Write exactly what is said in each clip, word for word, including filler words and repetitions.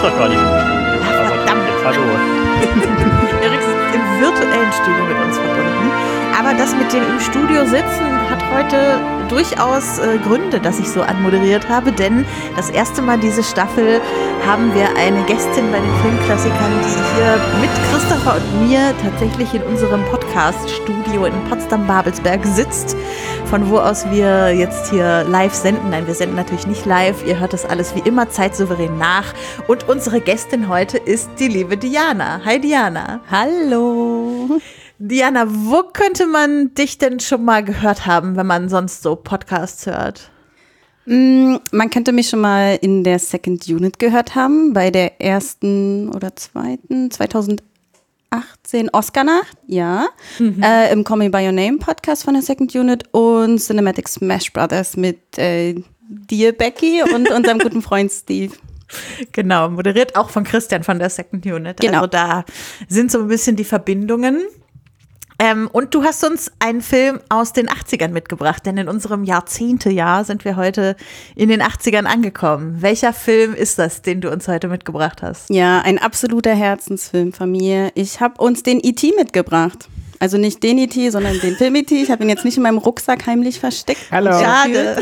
sitzt doch gar nicht im Studio. Ach, verdammt. Jetzt, hallo. Erik ist im virtuellen Studio mit uns verbunden. Aber das mit dem im Studio sitzen hat heute durchaus äh, Gründe, dass ich so anmoderiert habe, denn das erste Mal diese Staffel haben wir eine Gästin bei den Filmklassikern, die hier mit Christopher und mir tatsächlich in unserem Podcast-Studio in Potsdam-Babelsberg sitzt, von wo aus wir jetzt hier live senden. Nein, wir senden natürlich nicht live, ihr hört das alles wie immer zeitsouverän nach. Und unsere Gästin heute ist die liebe Diana. Hi Diana. Hallo. Diana, wo könnte man dich denn schon mal gehört haben, wenn man sonst so Podcasts hört? Mm, man könnte mich schon mal in der Second Unit gehört haben, bei der ersten oder zweiten, zweitausendachtzehn Oscar-Nacht, ja. Mhm. Äh, im Call Me By Your Name Podcast von der Second Unit und Cinematic Smash Brothers mit äh, dir, Becky, und unserem guten Freund Steve. Genau, moderiert auch von Christian von der Second Unit. Genau. Also da sind so ein bisschen die Verbindungen. Ähm, und du hast uns einen Film aus den achtzigern mitgebracht, denn in unserem Jahrzehntejahr sind wir heute in den achtzigern angekommen. Welcher Film ist das, den du uns heute mitgebracht hast? Ja, ein absoluter Herzensfilm von mir. Ich habe uns den E T mitgebracht. Also nicht den E T, sondern den Film E T. Ich habe ihn jetzt nicht in meinem Rucksack heimlich versteckt. Hallo. Schade.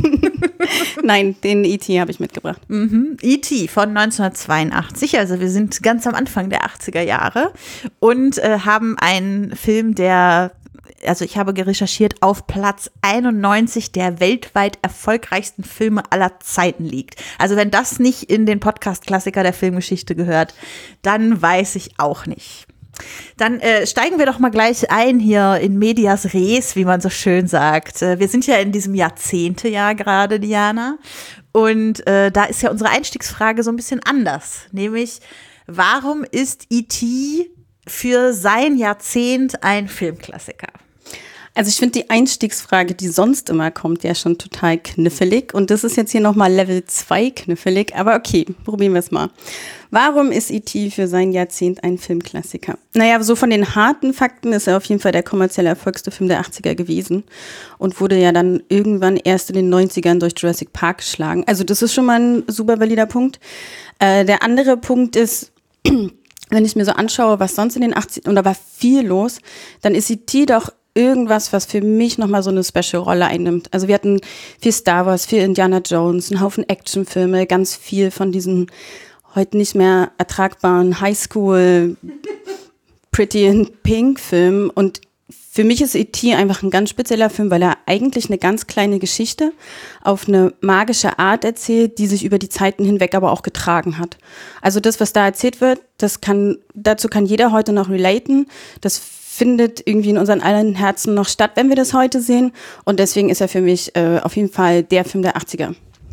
Nein, den E T habe ich mitgebracht. Mhm. E T von neunzehnhundertzweiundachtzig, also wir sind ganz am Anfang der achtziger Jahre und äh, haben einen Film, der, also ich habe recherchiert, auf Platz einundneunzig der weltweit erfolgreichsten Filme aller Zeiten liegt. Also wenn das nicht in den Podcast-Klassiker der Filmgeschichte gehört, dann weiß ich auch nicht. Dann äh, steigen wir doch mal gleich ein hier in medias res, wie man so schön sagt. Äh, wir sind ja in diesem Jahrzehntejahr gerade, Diana. Und äh, da ist ja unsere Einstiegsfrage so ein bisschen anders. Nämlich, warum ist E T für sein Jahrzehnt ein Filmklassiker? Also ich finde die Einstiegsfrage, die sonst immer kommt, ja schon total knifflig. Und das ist jetzt hier nochmal Level zwei knifflig. Aber okay, probieren wir es mal. Warum ist E T für sein Jahrzehnt ein Filmklassiker? Naja, so von den harten Fakten ist er auf jeden Fall der kommerziell erfolgreichste Film der achtziger gewesen und wurde ja dann irgendwann erst in den neunzigern durch Jurassic Park geschlagen. Also das ist schon mal ein super valider Punkt. Äh, der andere Punkt ist, wenn ich mir so anschaue, was sonst in den achtzigern, und da war viel los, dann ist E T doch irgendwas, was für mich nochmal so eine Special-Rolle einnimmt. Also wir hatten viel Star Wars, viel Indiana Jones, einen Haufen Actionfilme, ganz viel von diesen heute nicht mehr ertragbaren Highschool Pretty in Pink Filmen. Und für mich ist E T einfach ein ganz spezieller Film, weil er eigentlich eine ganz kleine Geschichte auf eine magische Art erzählt, die sich über die Zeiten hinweg aber auch getragen hat. Also das, was da erzählt wird, das kann, dazu kann jeder heute noch relaten. Das findet irgendwie in unseren allen Herzen noch statt, wenn wir das heute sehen. Und deswegen ist er für mich äh, auf jeden Fall der Film der achtziger.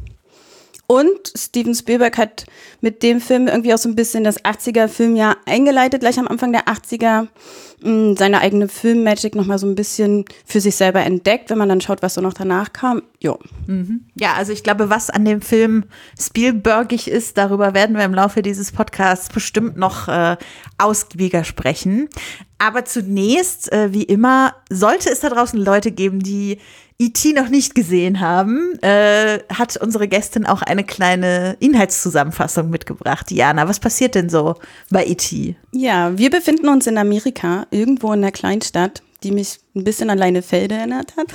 Und Steven Spielberg hat mit dem Film irgendwie auch so ein bisschen das achtziger-Filmjahr eingeleitet, gleich am Anfang der achtziger, mh, seine eigene Film-Magic nochmal so ein bisschen für sich selber entdeckt, wenn man dann schaut, was so noch danach kam. Jo. Mhm. Ja, also ich glaube, was an dem Film Spielbergig ist, darüber werden wir im Laufe dieses Podcasts bestimmt noch äh, ausgiebiger sprechen. Aber zunächst, äh, wie immer, sollte es da draußen Leute geben, die E T noch nicht gesehen haben, äh, hat unsere Gästin auch eine kleine Inhaltszusammenfassung mitgebracht. Diana, was passiert denn so bei E T? Ja, wir befinden uns in Amerika, irgendwo in einer Kleinstadt, die mich ein bisschen an Leinefelde erinnert hat.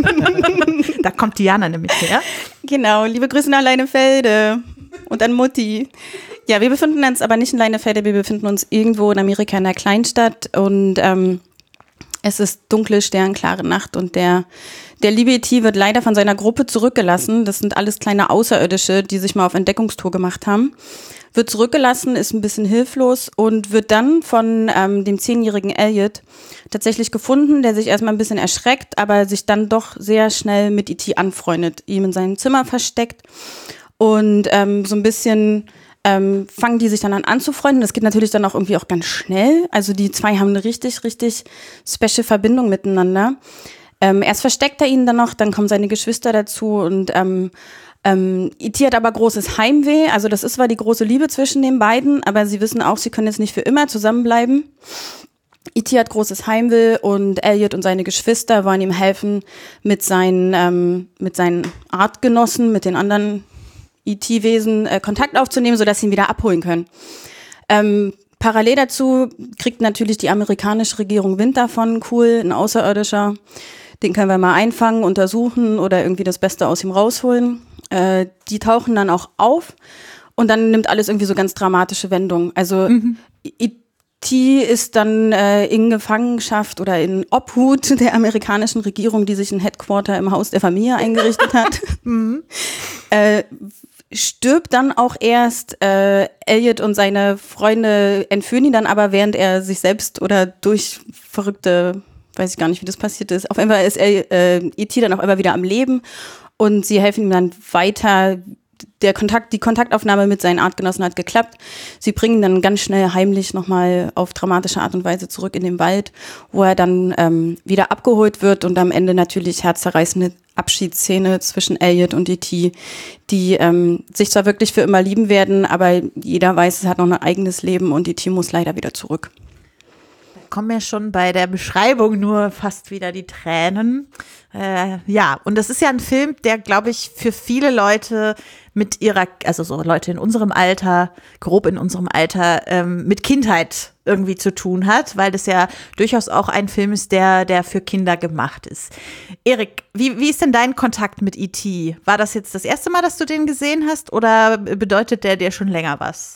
Da kommt Diana nämlich her. Genau, liebe Grüße nach Leinefelde und an Mutti. Ja, wir befinden uns aber nicht in Leinefelde, wir befinden uns irgendwo in Amerika in einer Kleinstadt und ähm, es ist dunkle, sternklare Nacht und der, der liebe E T wird leider von seiner Gruppe zurückgelassen. Das sind alles kleine Außerirdische, die sich mal auf Entdeckungstour gemacht haben. Wird zurückgelassen, ist ein bisschen hilflos und wird dann von ähm, dem zehnjährigen Elliot tatsächlich gefunden, der sich erstmal ein bisschen erschreckt, aber sich dann doch sehr schnell mit E T anfreundet, ihm in seinem Zimmer versteckt und ähm, so ein bisschen Ähm, fangen die sich dann an anzufreunden. Das geht natürlich dann auch irgendwie auch ganz schnell. Also die zwei haben eine richtig, richtig special Verbindung miteinander. Ähm, erst versteckt er ihn dann noch, dann kommen seine Geschwister dazu und ähm, ähm, E T hat aber großes Heimweh. Also das ist zwar die große Liebe zwischen den beiden, aber sie wissen auch, sie können jetzt nicht für immer zusammenbleiben. E T hat großes Heimweh und Elliot und seine Geschwister wollen ihm helfen mit seinen, ähm, mit seinen Artgenossen, mit den anderen E T-Wesen äh, Kontakt aufzunehmen, sodass sie ihn wieder abholen können. Ähm, parallel dazu kriegt natürlich die amerikanische Regierung Wind davon, cool, ein Außerirdischer, den können wir mal einfangen, untersuchen oder irgendwie das Beste aus ihm rausholen. Äh, die tauchen dann auch auf und dann nimmt alles irgendwie so ganz dramatische Wendungen. Also mhm. E T ist dann äh, in Gefangenschaft oder in Obhut der amerikanischen Regierung, die sich ein Headquarter im Haus der Familie eingerichtet hat. mhm. äh, stirbt dann auch erst, äh, Elliot und seine Freunde entführen ihn dann aber, während er sich selbst oder durch verrückte, weiß ich gar nicht, wie das passiert ist, auf jeden Fall ist er, äh, E T dann auch immer wieder am Leben und sie helfen ihm dann weiter. Der Kontakt, die Kontaktaufnahme mit seinen Artgenossen hat geklappt. Sie bringen ihn dann ganz schnell heimlich nochmal auf dramatische Art und Weise zurück in den Wald, wo er dann ähm, wieder abgeholt wird und am Ende natürlich herzzerreißende Abschiedsszene zwischen Elliot und E T, die ähm, sich zwar wirklich für immer lieben werden, aber jeder weiß, es hat noch ein eigenes Leben und E T muss leider wieder zurück. Da kommen ja schon bei der Beschreibung nur fast wieder die Tränen. Äh, ja, und das ist ja ein Film, der, glaube ich, für viele Leute mit ihrer, also so Leute in unserem Alter, grob in unserem Alter, ähm, mit Kindheit irgendwie zu tun hat, weil das ja durchaus auch ein Film ist, der, der für Kinder gemacht ist. Erik, wie, wie ist denn dein Kontakt mit E T? War das jetzt das erste Mal, dass du den gesehen hast oder bedeutet der dir schon länger was?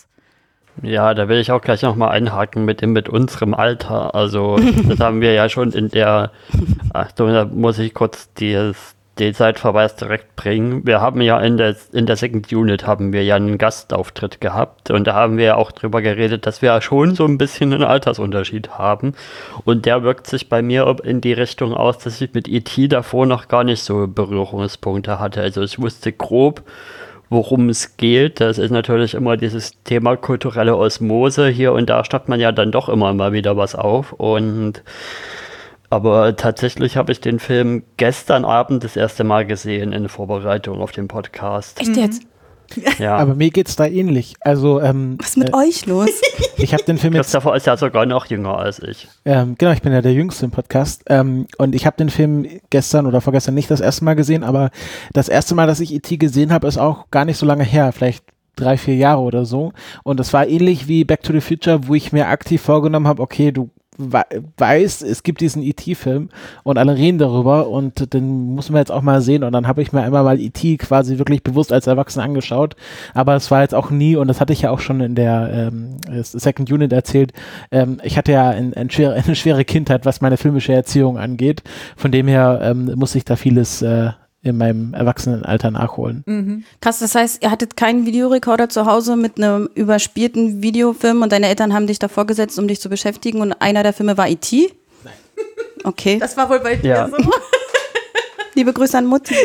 Ja, da will ich auch gleich nochmal einhaken mit dem mit unserem Alter. Also das haben wir ja schon in der, Achtung, da muss ich kurz dieses, den Zeitverweis direkt bringen. Wir haben ja in der, in der Second Unit haben wir ja einen Gastauftritt gehabt und da haben wir ja auch drüber geredet, dass wir ja schon so ein bisschen einen Altersunterschied haben und der wirkt sich bei mir in die Richtung aus, dass ich mit E T davor noch gar nicht so Berührungspunkte hatte. Also ich wusste grob, worum es geht. Das ist natürlich immer dieses Thema kulturelle Osmose. Hier und da schnappt man ja dann doch immer mal wieder was auf. Und aber tatsächlich habe ich den Film gestern Abend das erste Mal gesehen in Vorbereitung auf den Podcast. Echt jetzt? Ja. Aber mir geht's da ähnlich. Also, ähm, was ist mit äh, euch los? Ich habe den Film jetzt. Christopher ist ja sogar noch jünger als ich. Ähm, genau, ich bin ja der Jüngste im Podcast. Ähm, und ich habe den Film gestern oder vorgestern nicht das erste Mal gesehen, aber das erste Mal, dass ich E T gesehen habe, ist auch gar nicht so lange her. Vielleicht drei, vier Jahre oder so. Und das war ähnlich wie Back to the Future, wo ich mir aktiv vorgenommen habe, okay, du weiß, es gibt diesen E T-Film und alle reden darüber und den müssen wir jetzt auch mal sehen und dann habe ich mir einmal mal E T quasi wirklich bewusst als Erwachsener angeschaut, aber es war jetzt auch nie und das hatte ich ja auch schon in der ähm, Second Unit erzählt, ähm, ich hatte ja ein, ein schwere, eine schwere Kindheit, was meine filmische Erziehung angeht, von dem her ähm, muss ich da vieles äh, in meinem Erwachsenenalter nachholen. Mhm. Krass, das heißt, ihr hattet keinen Videorekorder zu Hause mit einem überspielten Videofilm und deine Eltern haben dich davor gesetzt, um dich zu beschäftigen und einer der Filme war E T? Nein. Okay. Das war wohl bei dir ja. so. Liebe Grüße an Mutti.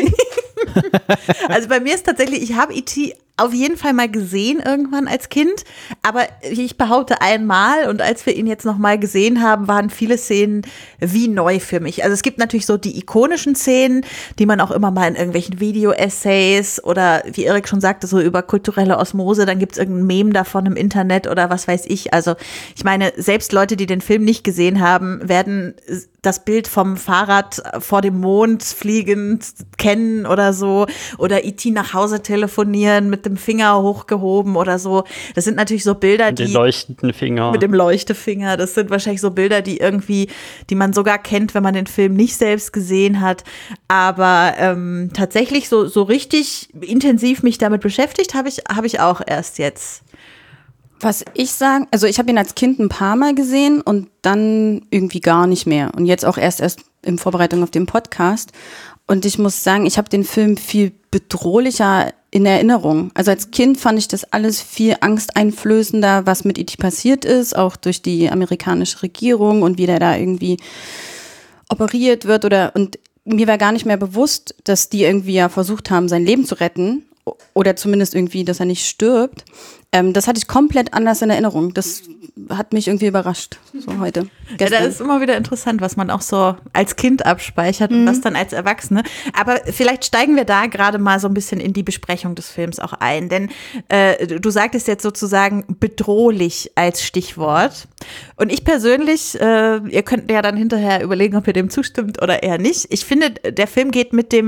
Also bei mir ist tatsächlich, ich habe E T auf jeden Fall mal gesehen irgendwann als Kind, aber ich behaupte einmal und als wir ihn jetzt noch mal gesehen haben, waren viele Szenen wie neu für mich. Also es gibt natürlich so die ikonischen Szenen, die man auch immer mal in irgendwelchen Video-Essays oder wie Erik schon sagte, so über kulturelle Osmose, dann gibt es irgendein Meme davon im Internet oder was weiß ich. Also ich meine, selbst Leute, die den Film nicht gesehen haben, werden das Bild vom Fahrrad vor dem Mond fliegend kennen oder so oder E T nach Hause telefonieren mit dem Finger hochgehoben oder so. Das sind natürlich so Bilder, mit die den leuchtenden Finger. Mit dem Leuchtefinger. Das sind wahrscheinlich so Bilder, die irgendwie, die man sogar kennt, wenn man den Film nicht selbst gesehen hat. Aber ähm, tatsächlich so, so richtig intensiv mich damit beschäftigt, habe ich, habe ich auch erst jetzt. Was ich sagen, also ich habe ihn als Kind ein paar Mal gesehen und dann irgendwie gar nicht mehr. Und jetzt auch erst erst in Vorbereitung auf den Podcast. Und ich muss sagen, ich habe den Film viel bedrohlicher in Erinnerung. Also als Kind fand ich das alles viel angsteinflößender, was mit E T passiert ist, auch durch die amerikanische Regierung und wie der da irgendwie operiert wird oder und mir war gar nicht mehr bewusst, dass die irgendwie ja versucht haben, sein Leben zu retten oder zumindest irgendwie, dass er nicht stirbt. Ähm, das hatte ich komplett anders in Erinnerung. Das hat mich irgendwie überrascht, so heute. Ja, da ist immer wieder interessant, was man auch so als Kind abspeichert mhm. und was dann als Erwachsene. Aber vielleicht steigen wir da gerade mal so ein bisschen in die Besprechung des Films auch ein. Denn äh, du sagtest jetzt sozusagen bedrohlich als Stichwort. Und ich persönlich, äh, ihr könnt ja dann hinterher überlegen, ob ihr dem zustimmt oder eher nicht. Ich finde, der Film geht mit dem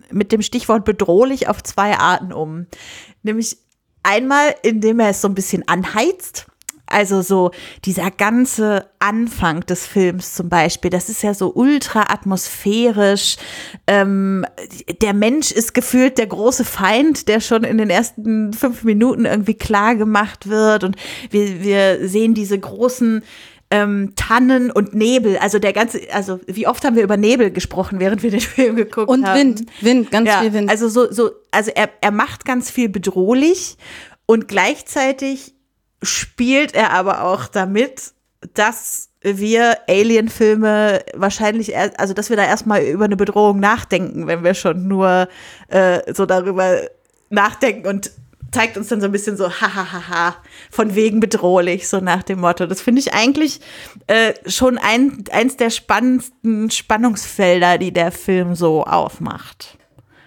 mit dem Stichwort bedrohlich auf zwei Arten um. Nämlich einmal, indem er es so ein bisschen anheizt. Also so dieser ganze Anfang des Films zum Beispiel, das ist ja so ultra atmosphärisch. Ähm, der Mensch ist gefühlt der große Feind, der schon in den ersten fünf Minuten irgendwie klar gemacht wird. Und wir, wir sehen diese großen ähm, Tannen und Nebel. Also der ganze, also wie oft haben wir über Nebel gesprochen, während wir den Film geguckt und haben. Und Wind, Wind, ganz ja, viel Wind. Also so, so, also er, er macht ganz viel bedrohlich und gleichzeitig spielt er aber auch damit, dass wir Alien-Filme wahrscheinlich, er, also dass wir da erstmal über eine Bedrohung nachdenken, wenn wir schon nur äh, so darüber nachdenken, und zeigt uns dann so ein bisschen so, hahaha, von wegen bedrohlich, so nach dem Motto. Das finde ich eigentlich äh, schon ein, eins der spannendsten Spannungsfelder, die der Film so aufmacht.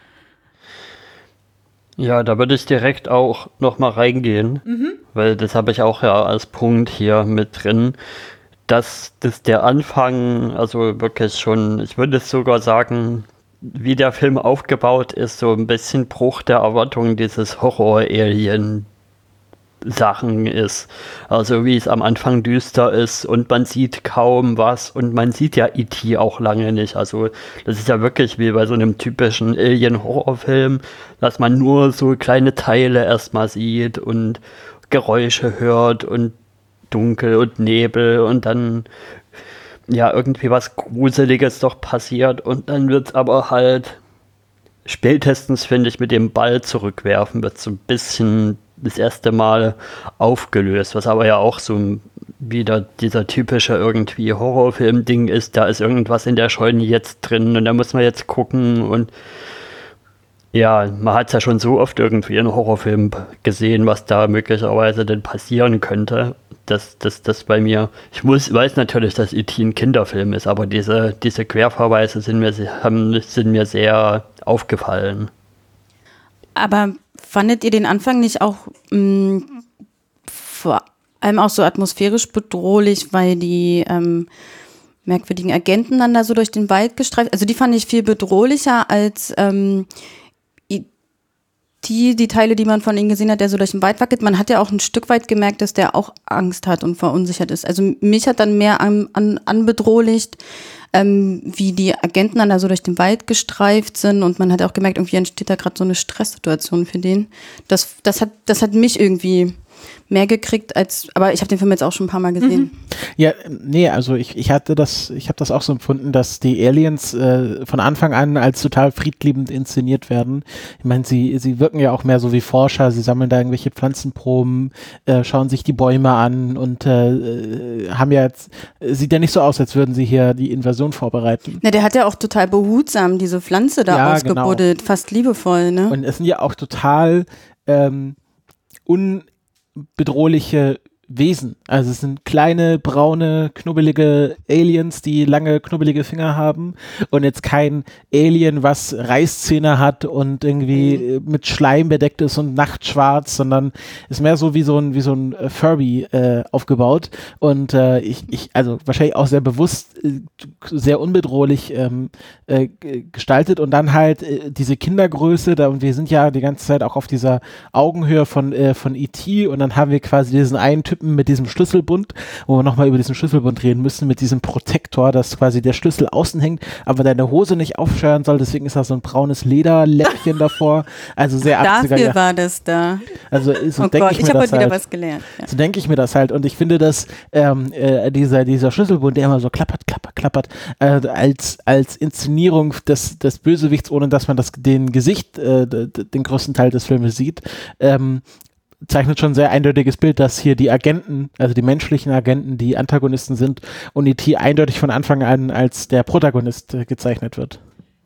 Ja, da würde ich direkt auch noch mal reingehen, mhm. weil das habe ich auch ja als Punkt hier mit drin, dass das der Anfang, also wirklich schon, ich würde es sogar sagen, wie der Film aufgebaut ist, so ein bisschen Bruch der Erwartungen dieses Horror-Alien Sachen ist. Also wie es am Anfang düster ist und man sieht kaum was und man sieht ja E T auch lange nicht. Also das ist ja wirklich wie bei so einem typischen Alien-Horrorfilm, dass man nur so kleine Teile erstmal sieht und Geräusche hört und Dunkel und Nebel und dann ja irgendwie was Gruseliges doch passiert und dann wird es aber halt spätestens, finde ich, mit dem Ball zurückwerfen, wird so ein bisschen das erste Mal aufgelöst, was aber ja auch so wieder dieser typische irgendwie Horrorfilm-Ding ist, da ist irgendwas in der Scheune jetzt drin und da muss man jetzt gucken und ja, man hat es ja schon so oft irgendwie in Horrorfilmen gesehen, was da möglicherweise denn passieren könnte. Das, das, das bei mir, ich muss, weiß natürlich, dass E T ein Kinderfilm ist, aber diese, diese Querverweise sind mir, haben, sind mir sehr aufgefallen. Aber fandet ihr den Anfang nicht auch mh, vor allem auch so atmosphärisch bedrohlich, weil die ähm, merkwürdigen Agenten dann da so durch den Wald gestreift, also die fand ich viel bedrohlicher als ähm, die, die Teile, die man von ihnen gesehen hat, der so durch den Wald wackelt. Man hat ja auch ein Stück weit gemerkt, dass der auch Angst hat und verunsichert ist. Also mich hat dann mehr an, an, anbedrohlicht, ähm, wie die Agenten dann da so durch den Wald gestreift sind und man hat auch gemerkt, irgendwie entsteht da gerade so eine Stresssituation für den. Das, das hat, das hat mich irgendwie mehr gekriegt als, aber ich habe den Film jetzt auch schon ein paar Mal gesehen. Mhm. Ja, nee, also ich, ich hatte das, ich habe das auch so empfunden, dass die Aliens äh, von Anfang an als total friedliebend inszeniert werden. Ich meine, sie, sie wirken ja auch mehr so wie Forscher, sie sammeln da irgendwelche Pflanzenproben, äh, schauen sich die Bäume an und äh, haben ja jetzt, sieht ja nicht so aus, als würden sie hier die Invasion vorbereiten. Na, der hat ja auch total behutsam diese Pflanze da ja, ausgebuddelt, genau. Fast liebevoll, ne? Und es sind ja auch total ähm, un bedrohliche Wesen. Also es sind kleine, braune, knubbelige Aliens, die lange, knubbelige Finger haben und jetzt kein Alien, was Reißzähne hat und irgendwie mhm. mit Schleim bedeckt ist und nachtschwarz, sondern ist mehr so wie so ein, wie so ein Furby äh, aufgebaut und äh, ich, ich, also wahrscheinlich auch sehr bewusst, äh, sehr unbedrohlich ähm, äh, gestaltet und dann halt äh, diese Kindergröße, da und wir sind ja die ganze Zeit auch auf dieser Augenhöhe von, äh, von E T und dann haben wir quasi diesen einen Typen mit diesem Schlüsselbund, wo wir nochmal über diesen Schlüsselbund reden müssen, mit diesem Protektor, dass quasi der Schlüssel außen hängt, aber deine Hose nicht aufscheuern soll, deswegen ist da so ein braunes Lederläppchen davor, also sehr achtziger. Dafür war das da. Also so oh denke Gott, ich mir ich habe das heute wieder halt, was gelernt. Ja. So denke ich mir das halt und ich finde, dass ähm, äh, dieser, dieser Schlüsselbund, der immer so klappert, klappert, klappert, äh, als, als Inszenierung des, des Bösewichts, ohne dass man das, den Gesicht, äh, den größten Teil des Filmes sieht, ähm, zeichnet schon ein sehr eindeutiges Bild, dass hier die Agenten, also die menschlichen Agenten, die Antagonisten sind und E T eindeutig von Anfang an als der Protagonist äh, gezeichnet wird.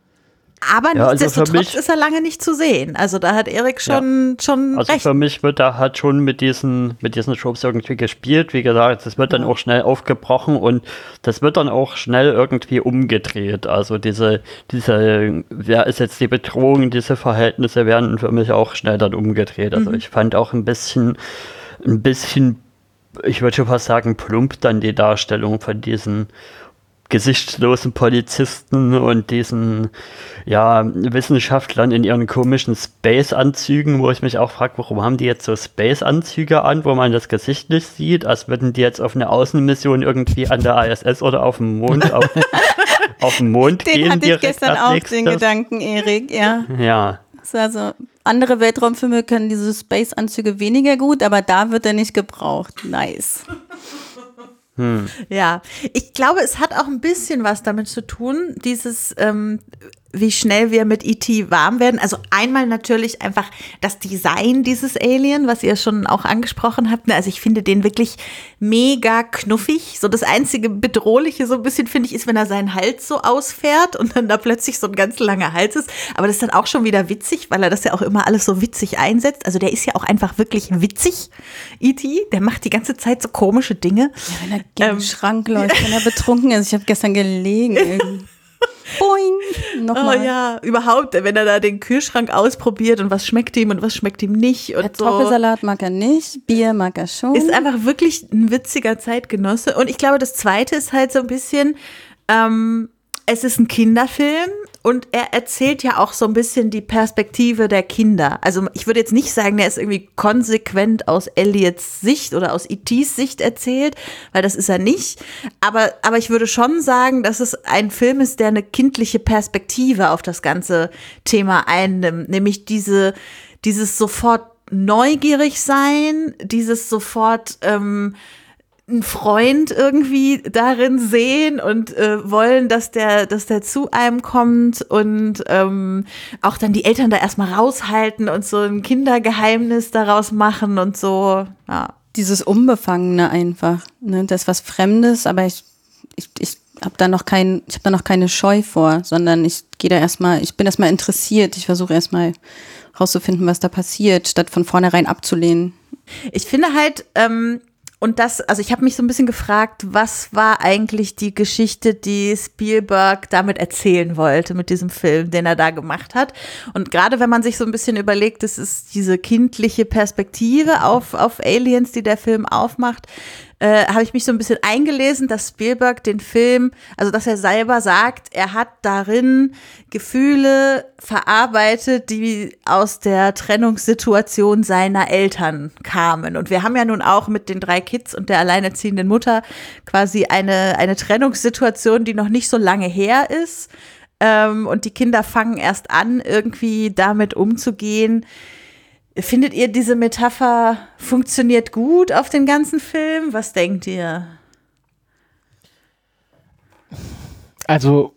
Aber ja, also nichtsdestotrotz ist er lange nicht zu sehen. Also da hat Erik schon, ja. schon also recht. Für mich wird da halt schon mit diesen, mit diesen Tropes irgendwie gespielt. Wie gesagt, das wird dann ja. auch schnell aufgebrochen und das wird dann auch schnell irgendwie umgedreht. Also diese, diese, wer ist jetzt die Bedrohung, diese Verhältnisse werden für mich auch schnell dann umgedreht. Also mhm. ich fand auch ein bisschen, ein bisschen, ich würde schon fast sagen, plump dann die Darstellung von diesen gesichtslosen Polizisten und diesen ja, Wissenschaftlern in ihren komischen Space-Anzügen, wo ich mich auch frage, warum haben die jetzt so Space-Anzüge an, wo man das Gesicht nicht sieht, als würden die jetzt auf eine Außenmission irgendwie an der I S S oder auf dem Mond auf, auf den Mond den gehen. Den hatte ich gestern auch, nächstes. den Gedanken, Erik, ja. Ja. Also andere Weltraumfilme können diese Space-Anzüge weniger gut, aber da wird er nicht gebraucht. Nice. Hm. Ja, ich glaube, es hat auch ein bisschen was damit zu tun, dieses, ähm, wie schnell wir mit E T warm werden. Also einmal natürlich einfach das Design dieses Alien, was ihr schon auch angesprochen habt. Also ich finde den wirklich mega knuffig. So das einzige Bedrohliche so ein bisschen, finde ich, ist, wenn er seinen Hals so ausfährt und dann da plötzlich so ein ganz langer Hals ist. Aber das ist dann auch schon wieder witzig, weil er das ja auch immer alles so witzig einsetzt. Also der ist ja auch einfach wirklich witzig, E T. Der macht die ganze Zeit so komische Dinge. Ja, wenn er gegen ähm, den Schrank läuft, wenn er betrunken ist. Ich habe gestern gelegen irgendwie. Boing, nochmal. Oh ja, überhaupt, wenn er da den Kühlschrank ausprobiert und was schmeckt ihm und was schmeckt ihm nicht. Und Kartoffelsalat so. Mag er nicht, Bier mag er schon. Ist einfach wirklich ein witziger Zeitgenosse. Und ich glaube, das Zweite ist halt so ein bisschen, ähm, es ist ein Kinderfilm und er erzählt ja auch so ein bisschen die Perspektive der Kinder. Also ich würde jetzt nicht sagen, der ist irgendwie konsequent aus Elliots Sicht oder aus E Ts Sicht erzählt, weil das ist er nicht. Aber, aber ich würde schon sagen, dass es ein Film ist, der eine kindliche Perspektive auf das ganze Thema einnimmt. Nämlich diese, dieses sofort neugierig sein, dieses sofort ähm, einen Freund irgendwie darin sehen und äh, wollen, dass der, dass der zu einem kommt und ähm, auch dann die Eltern da erstmal raushalten und so ein Kindergeheimnis daraus machen und so, ja. Dieses Unbefangene einfach, ne? Das ist was Fremdes, aber ich, ich, ich habe da noch kein, ich habe da noch keine Scheu vor, sondern ich gehe da erstmal, ich bin erstmal interessiert, ich versuche erstmal rauszufinden, was da passiert, statt von vornherein abzulehnen. Ich finde halt, ähm, Und das, also ich habe mich so ein bisschen gefragt, was war eigentlich die Geschichte, die Spielberg damit erzählen wollte mit diesem Film, den er da gemacht hat. Und gerade wenn man sich so ein bisschen überlegt, das ist diese kindliche Perspektive auf, auf Aliens, die der Film aufmacht, äh, habe ich mich so ein bisschen eingelesen, dass Spielberg den Film, also dass er selber sagt, er hat darin Gefühle verarbeitet, die aus der Trennungssituation seiner Eltern kamen. Und wir haben ja nun auch mit den drei Kids und der alleinerziehenden Mutter quasi eine, eine Trennungssituation, die noch nicht so lange her ist. Ähm, und die Kinder fangen erst an, irgendwie damit umzugehen. Findet ihr, diese Metapher funktioniert gut auf den ganzen Film? Was denkt ihr? Also,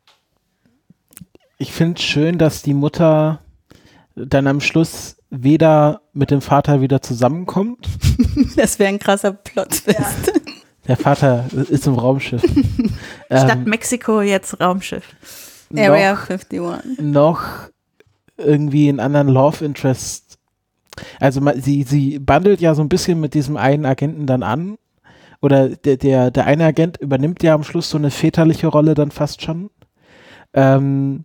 ich finde es schön, dass die Mutter dann am Schluss weder mit dem Vater wieder zusammenkommt. Das wäre ein krasser Plot-Twist. Ja. Der Vater ist im Raumschiff. Statt ähm, Mexiko jetzt Raumschiff. Area noch, einundfünfzig. Noch irgendwie einen anderen Love Interest. Also man, sie, sie bandelt ja so ein bisschen mit diesem einen Agenten dann an. Oder der, der, der eine Agent übernimmt ja am Schluss so eine väterliche Rolle dann fast schon. Ähm,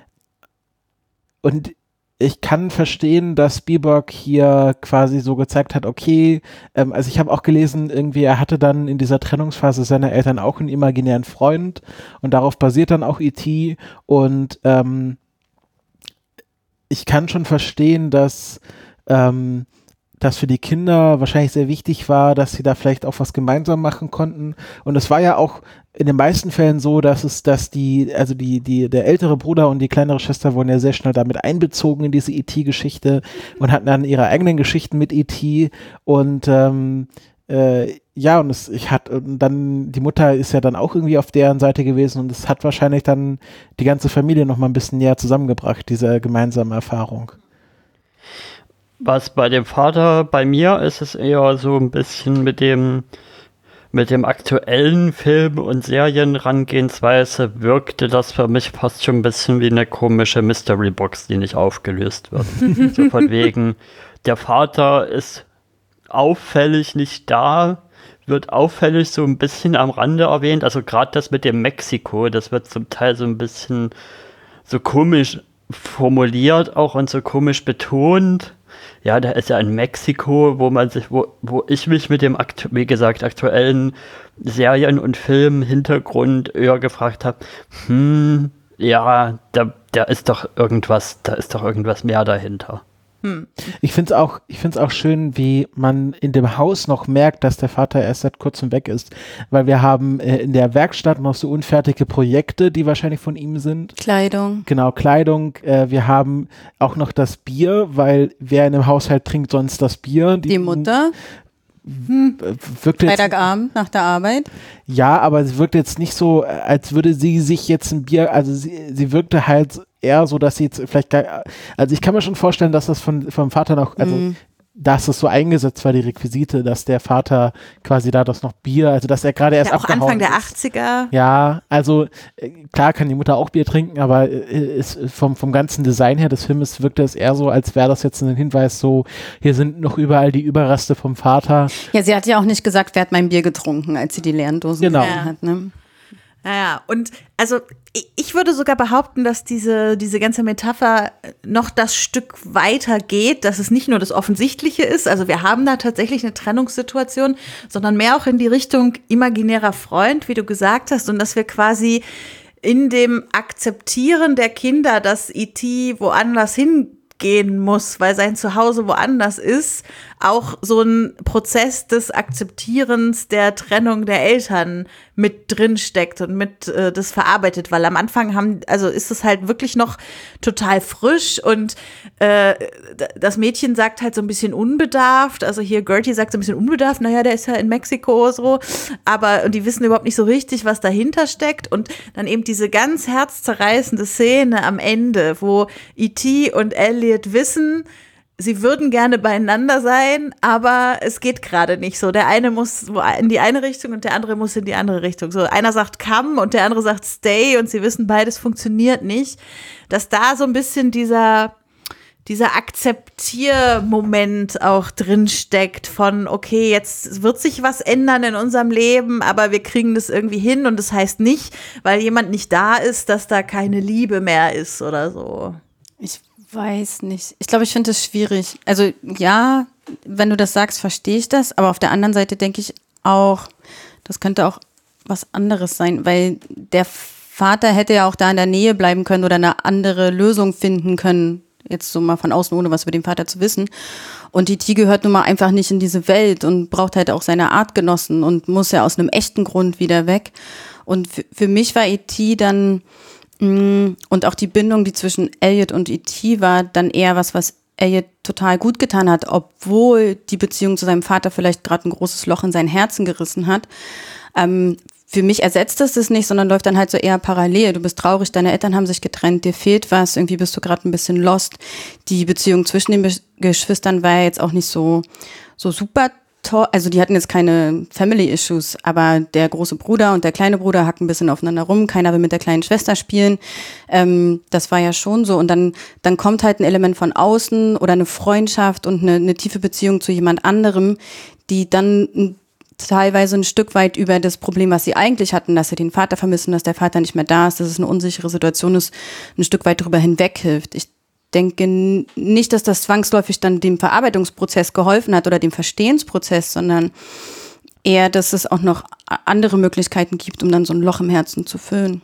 und ich kann verstehen, dass Spielberg hier quasi so gezeigt hat, okay, ähm, also ich habe auch gelesen, irgendwie er hatte dann in dieser Trennungsphase seiner Eltern auch einen imaginären Freund und darauf basiert dann auch E T und ähm, ich kann schon verstehen, dass ähm, das für die Kinder wahrscheinlich sehr wichtig war, dass sie da vielleicht auch was gemeinsam machen konnten. Und es war ja auch in den meisten Fällen so, dass es, dass die, also die, die, der ältere Bruder und die kleinere Schwester wurden ja sehr schnell damit einbezogen in diese E T-Geschichte und hatten dann ihre eigenen Geschichten mit E T und ähm, äh, ja, und es, ich hatte, und dann, die Mutter ist ja dann auch irgendwie auf deren Seite gewesen und es hat wahrscheinlich dann die ganze Familie noch mal ein bisschen näher zusammengebracht, diese gemeinsame Erfahrung. Was bei dem Vater, bei mir ist es eher so ein bisschen mit dem mit dem aktuellen Film- und Serienrangehensweise wirkte das für mich fast schon ein bisschen wie eine komische Mystery-Box, die nicht aufgelöst wird. So von wegen, der Vater ist auffällig nicht da, wird auffällig so ein bisschen am Rande erwähnt, also gerade das mit dem Mexiko, das wird zum Teil so ein bisschen so komisch formuliert auch und so komisch betont. ja, der ist ja in Mexiko, wo man sich, wo, wo ich mich mit dem, aktu- wie gesagt, aktuellen Serien- und Film-Hintergrund eher gefragt habe, hm, ja, da, da ist doch irgendwas, da ist doch irgendwas mehr dahinter. Hm. Ich finde es auch, ich find's auch schön, wie man in dem Haus noch merkt, dass der Vater erst seit kurzem weg ist. Weil wir haben äh, in der Werkstatt noch so unfertige Projekte, die wahrscheinlich von ihm sind. Kleidung. Genau, Kleidung. Äh, wir haben auch noch das Bier, weil wer in dem Haushalt trinkt sonst das Bier? Die, Die Mutter. Hm. Wirkt jetzt, Freitagabend nach der Arbeit. Ja, aber sie wirkt jetzt nicht so, als würde sie sich jetzt ein Bier, also sie, sie wirkte halt eher so, dass sie jetzt vielleicht, gar, also ich kann mir schon vorstellen, dass das von, vom Vater noch, also mm. dass es so eingesetzt war, die Requisite, dass der Vater quasi da das noch Bier, also dass er gerade erst ja, auch abgehauen Anfang der ist. achtziger. Ja, also äh, klar kann die Mutter auch Bier trinken, aber äh, ist vom, vom ganzen Design her des Filmes wirkte es eher so, als wäre das jetzt ein Hinweis so, hier sind noch überall die Überreste vom Vater. Ja, sie hat ja auch nicht gesagt, wer hat mein Bier getrunken, als sie die leeren Dosen genau. gesehen hat, ne? Naja, und also ich würde sogar behaupten, dass diese, diese ganze Metapher noch das Stück weiter geht, dass es nicht nur das Offensichtliche ist, also wir haben da tatsächlich eine Trennungssituation, sondern mehr auch in die Richtung imaginärer Freund, wie du gesagt hast, und dass wir quasi in dem Akzeptieren der Kinder, dass E T woanders hingehen muss, weil sein Zuhause woanders ist, auch so ein Prozess des Akzeptierens der Trennung der Eltern mit drin steckt und mit äh, das verarbeitet, weil am Anfang haben, also ist es halt wirklich noch total frisch und äh, das Mädchen sagt halt so ein bisschen unbedarft, also hier Gertie sagt so ein bisschen unbedarft, naja, der ist ja in Mexiko so, aber und die wissen überhaupt nicht so richtig, was dahinter steckt und dann eben diese ganz herzzerreißende Szene am Ende, wo E T und Elliot wissen, sie würden gerne beieinander sein, aber es geht gerade nicht so. Der eine muss in die eine Richtung und der andere muss in die andere Richtung. So, einer sagt come und der andere sagt stay und sie wissen, beides funktioniert nicht. Dass da so ein bisschen dieser, dieser Akzeptiermoment auch drin steckt von, okay, jetzt wird sich was ändern in unserem Leben, aber wir kriegen das irgendwie hin und das heißt nicht, weil jemand nicht da ist, dass da keine Liebe mehr ist oder so. Ich weiß nicht. Ich glaube, ich finde es schwierig. Also ja, wenn du das sagst, verstehe ich das. Aber auf der anderen Seite denke ich auch, das könnte auch was anderes sein, weil der Vater hätte ja auch da in der Nähe bleiben können oder eine andere Lösung finden können. Jetzt so mal von außen, ohne was über den Vater zu wissen. Und E T gehört nun mal einfach nicht in diese Welt und braucht halt auch seine Artgenossen und muss ja aus einem echten Grund wieder weg. Und für, für mich war E T dann und auch die Bindung, die zwischen Elliot und E T war, dann eher was, was Elliot total gut getan hat, obwohl die Beziehung zu seinem Vater vielleicht gerade ein großes Loch in sein Herzen gerissen hat. Ähm, für mich ersetzt es das nicht, sondern läuft dann halt so eher parallel. Du bist traurig, deine Eltern haben sich getrennt, dir fehlt was, irgendwie bist du gerade ein bisschen lost. Die Beziehung zwischen den Be- Geschwistern war ja jetzt auch nicht so, so super toll. Also die hatten jetzt keine Family-Issues, aber der große Bruder und der kleine Bruder hacken ein bisschen aufeinander rum. Keiner will mit der kleinen Schwester spielen. Ähm, das war ja schon so. Und dann, dann kommt halt ein Element von außen oder eine Freundschaft und eine, eine tiefe Beziehung zu jemand anderem, die dann teilweise ein Stück weit über das Problem, was sie eigentlich hatten, dass sie den Vater vermissen, dass der Vater nicht mehr da ist, dass es eine unsichere Situation ist, ein Stück weit darüber hinweg hilft. Ich denke nicht, dass das zwangsläufig dann dem Verarbeitungsprozess geholfen hat oder dem Verstehensprozess, sondern eher, dass es auch noch andere Möglichkeiten gibt, um dann so ein Loch im Herzen zu füllen.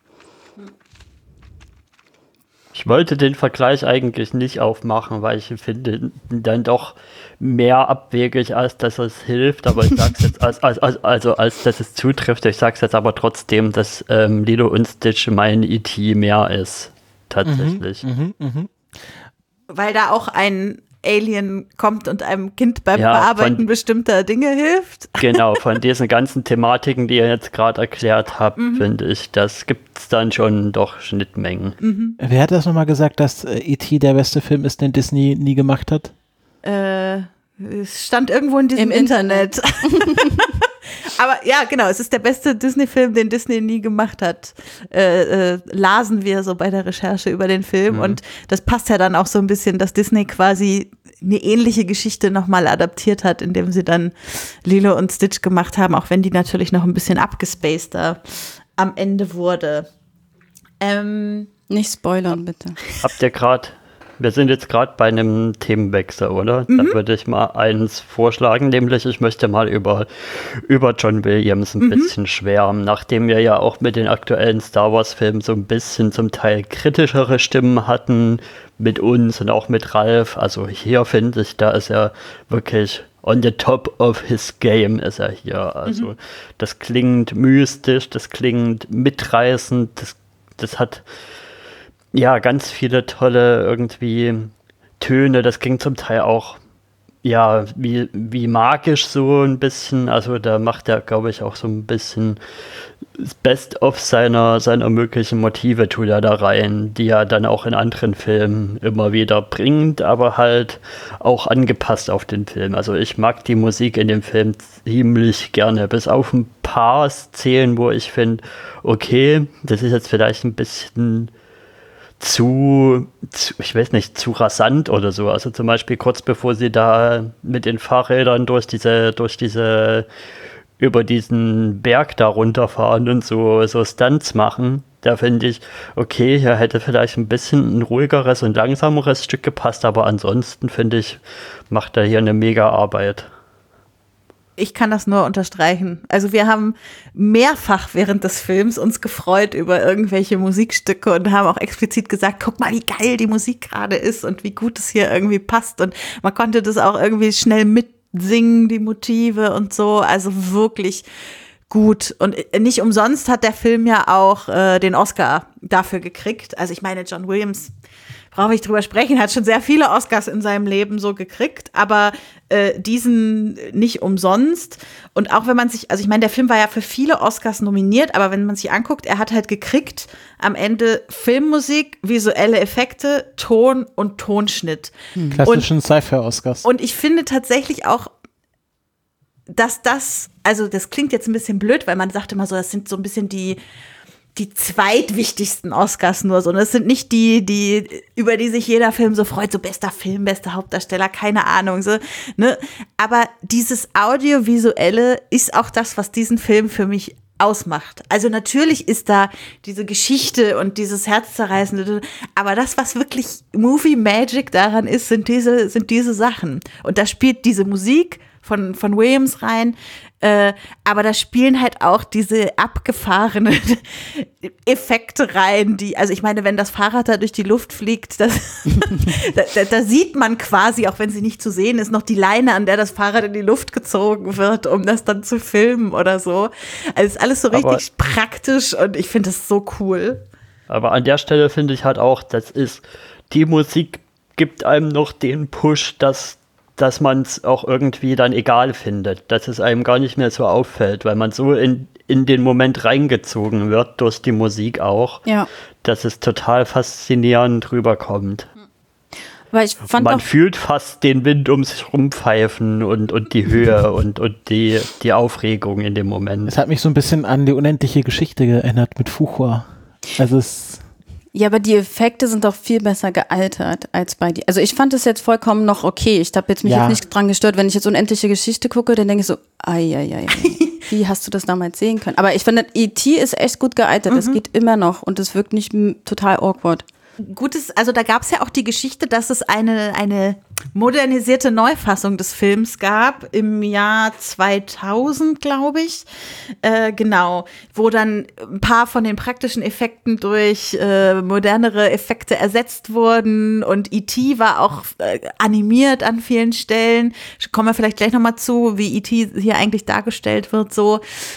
Ich wollte den Vergleich eigentlich nicht aufmachen, weil ich finde dann doch mehr abwegig, als dass es hilft, aber ich sag's jetzt, als, als, als, also als dass es zutrifft, ich sag's jetzt aber trotzdem, dass ähm, Lilo und Stitch mein E T mehr ist. Tatsächlich. Mhm, mh, mh. Weil da auch ein Alien kommt und einem Kind beim Ja, Bearbeiten von, bestimmter Dinge hilft. Genau, von diesen ganzen Thematiken, die ihr jetzt gerade erklärt habt, mhm. finde ich, das gibt es dann schon doch Schnittmengen. Mhm. Wer hat das nochmal gesagt, dass äh, E T der beste Film ist, den Disney nie gemacht hat? Äh, es stand irgendwo in diesem Im Internet. Aber ja, genau, es ist der beste Disney-Film, den Disney nie gemacht hat. Äh, äh, lasen wir so bei der Recherche über den Film. Mhm. Und das passt ja dann auch so ein bisschen, dass Disney quasi eine ähnliche Geschichte nochmal adaptiert hat, indem sie dann Lilo und Stitch gemacht haben, auch wenn die natürlich noch ein bisschen abgespaceder am Ende wurde. Ähm, Nicht spoilern, bitte. Habt ihr gerade wir sind jetzt gerade bei einem Themenwechsel, oder? Mhm. Da würde ich mal eins vorschlagen, nämlich ich möchte mal über, über John Williams ein mhm. bisschen schwärmen, nachdem wir ja auch mit den aktuellen Star Wars-Filmen so ein bisschen zum Teil kritischere Stimmen hatten mit uns und auch mit Ralf. Also hier finde ich, da ist er wirklich on the top of his game ist er hier. Also mhm. das klingt mystisch, das klingt mitreißend, das, das hat ja ganz viele tolle irgendwie Töne, das klingt zum Teil auch ja wie, wie magisch so ein bisschen, also da macht er, glaube ich, auch so ein bisschen das Best of seiner, seiner möglichen Motive tut er da rein, die er dann auch in anderen Filmen immer wieder bringt, aber halt auch angepasst auf den Film. Also ich mag die Musik in dem Film ziemlich gerne, bis auf ein paar Szenen, wo ich finde, okay, das ist jetzt vielleicht ein bisschen Zu, zu, ich weiß nicht, zu rasant oder so. Also zum Beispiel kurz bevor sie da mit den Fahrrädern durch diese, durch diese, über diesen Berg da runterfahren und so, so Stunts machen, da finde ich, okay, hier hätte vielleicht ein bisschen ein ruhigeres und langsameres Stück gepasst, aber ansonsten finde ich, macht er hier eine mega Arbeit. Ich kann das nur unterstreichen. Also wir haben mehrfach während des Films uns gefreut über irgendwelche Musikstücke und haben auch explizit gesagt, guck mal, wie geil die Musik gerade ist und wie gut es hier irgendwie passt. Und man konnte das auch irgendwie schnell mitsingen, die Motive und so. Also wirklich gut. Und nicht umsonst hat der Film ja auch äh, den Oscar dafür gekriegt. Also ich meine, John Williams, brauche ich drüber sprechen, hat schon sehr viele Oscars in seinem Leben so gekriegt, aber äh, diesen nicht umsonst. Und auch wenn man sich, also ich meine, der Film war ja für viele Oscars nominiert, aber wenn man sich anguckt, er hat halt gekriegt am Ende Filmmusik, visuelle Effekte, Ton und Tonschnitt. Klassischen Sci-Fi-Oscars. Und ich finde tatsächlich auch, dass das, also das klingt jetzt ein bisschen blöd, weil man sagt immer so, das sind so ein bisschen die die zweitwichtigsten Oscars nur so. Und das sind nicht die, die, über die sich jeder Film so freut, so bester Film, bester Hauptdarsteller, keine Ahnung, so, ne. Aber dieses Audiovisuelle ist auch das, was diesen Film für mich ausmacht. Also natürlich ist da diese Geschichte und dieses Herzzerreißende, aber das, was wirklich Movie Magic daran ist, sind diese, sind diese Sachen. Und da spielt diese Musik von, von Williams rein, Äh, aber da spielen halt auch diese abgefahrenen Effekte rein, die, also ich meine, wenn das Fahrrad da durch die Luft fliegt, das, da, da, da sieht man quasi, auch wenn sie nicht zu sehen ist, noch die Leine, an der das Fahrrad in die Luft gezogen wird, um das dann zu filmen oder so. Also ist alles so richtig aber, praktisch und ich finde das so cool. Aber an der Stelle finde ich halt auch, das ist, die Musik gibt einem noch den Push, dass dass man es auch irgendwie dann egal findet, dass es einem gar nicht mehr so auffällt, weil man so in, in den Moment reingezogen wird, durch die Musik auch, ja, dass es total faszinierend rüberkommt. Weil ich fand man auch, fühlt fast den Wind um sich rumpfeifen und, und die Höhe und, und die, die Aufregung in dem Moment. Es hat mich so ein bisschen an die unendliche Geschichte erinnert mit Fuqua. Also es ja, aber die Effekte sind doch viel besser gealtert als bei dir. Also ich fand es jetzt vollkommen noch okay. Ich habe jetzt mich ja. jetzt nicht dran gestört. Wenn ich jetzt unendliche Geschichte gucke, dann denke ich so, ai, ai, ai, wie hast du das damals sehen können? Aber ich finde, E T ist echt gut gealtert. Das mhm. geht immer noch und es wirkt nicht m- total awkward. Gutes, also da gab es ja auch die Geschichte, dass es eine, eine modernisierte Neufassung des Films gab im Jahr zweitausend, glaube ich. Äh, genau, wo dann ein paar von den praktischen Effekten durch äh, modernere Effekte ersetzt wurden und E T war auch äh, animiert an vielen Stellen. Kommen wir vielleicht gleich nochmal zu, wie E T hier eigentlich dargestellt wird, so.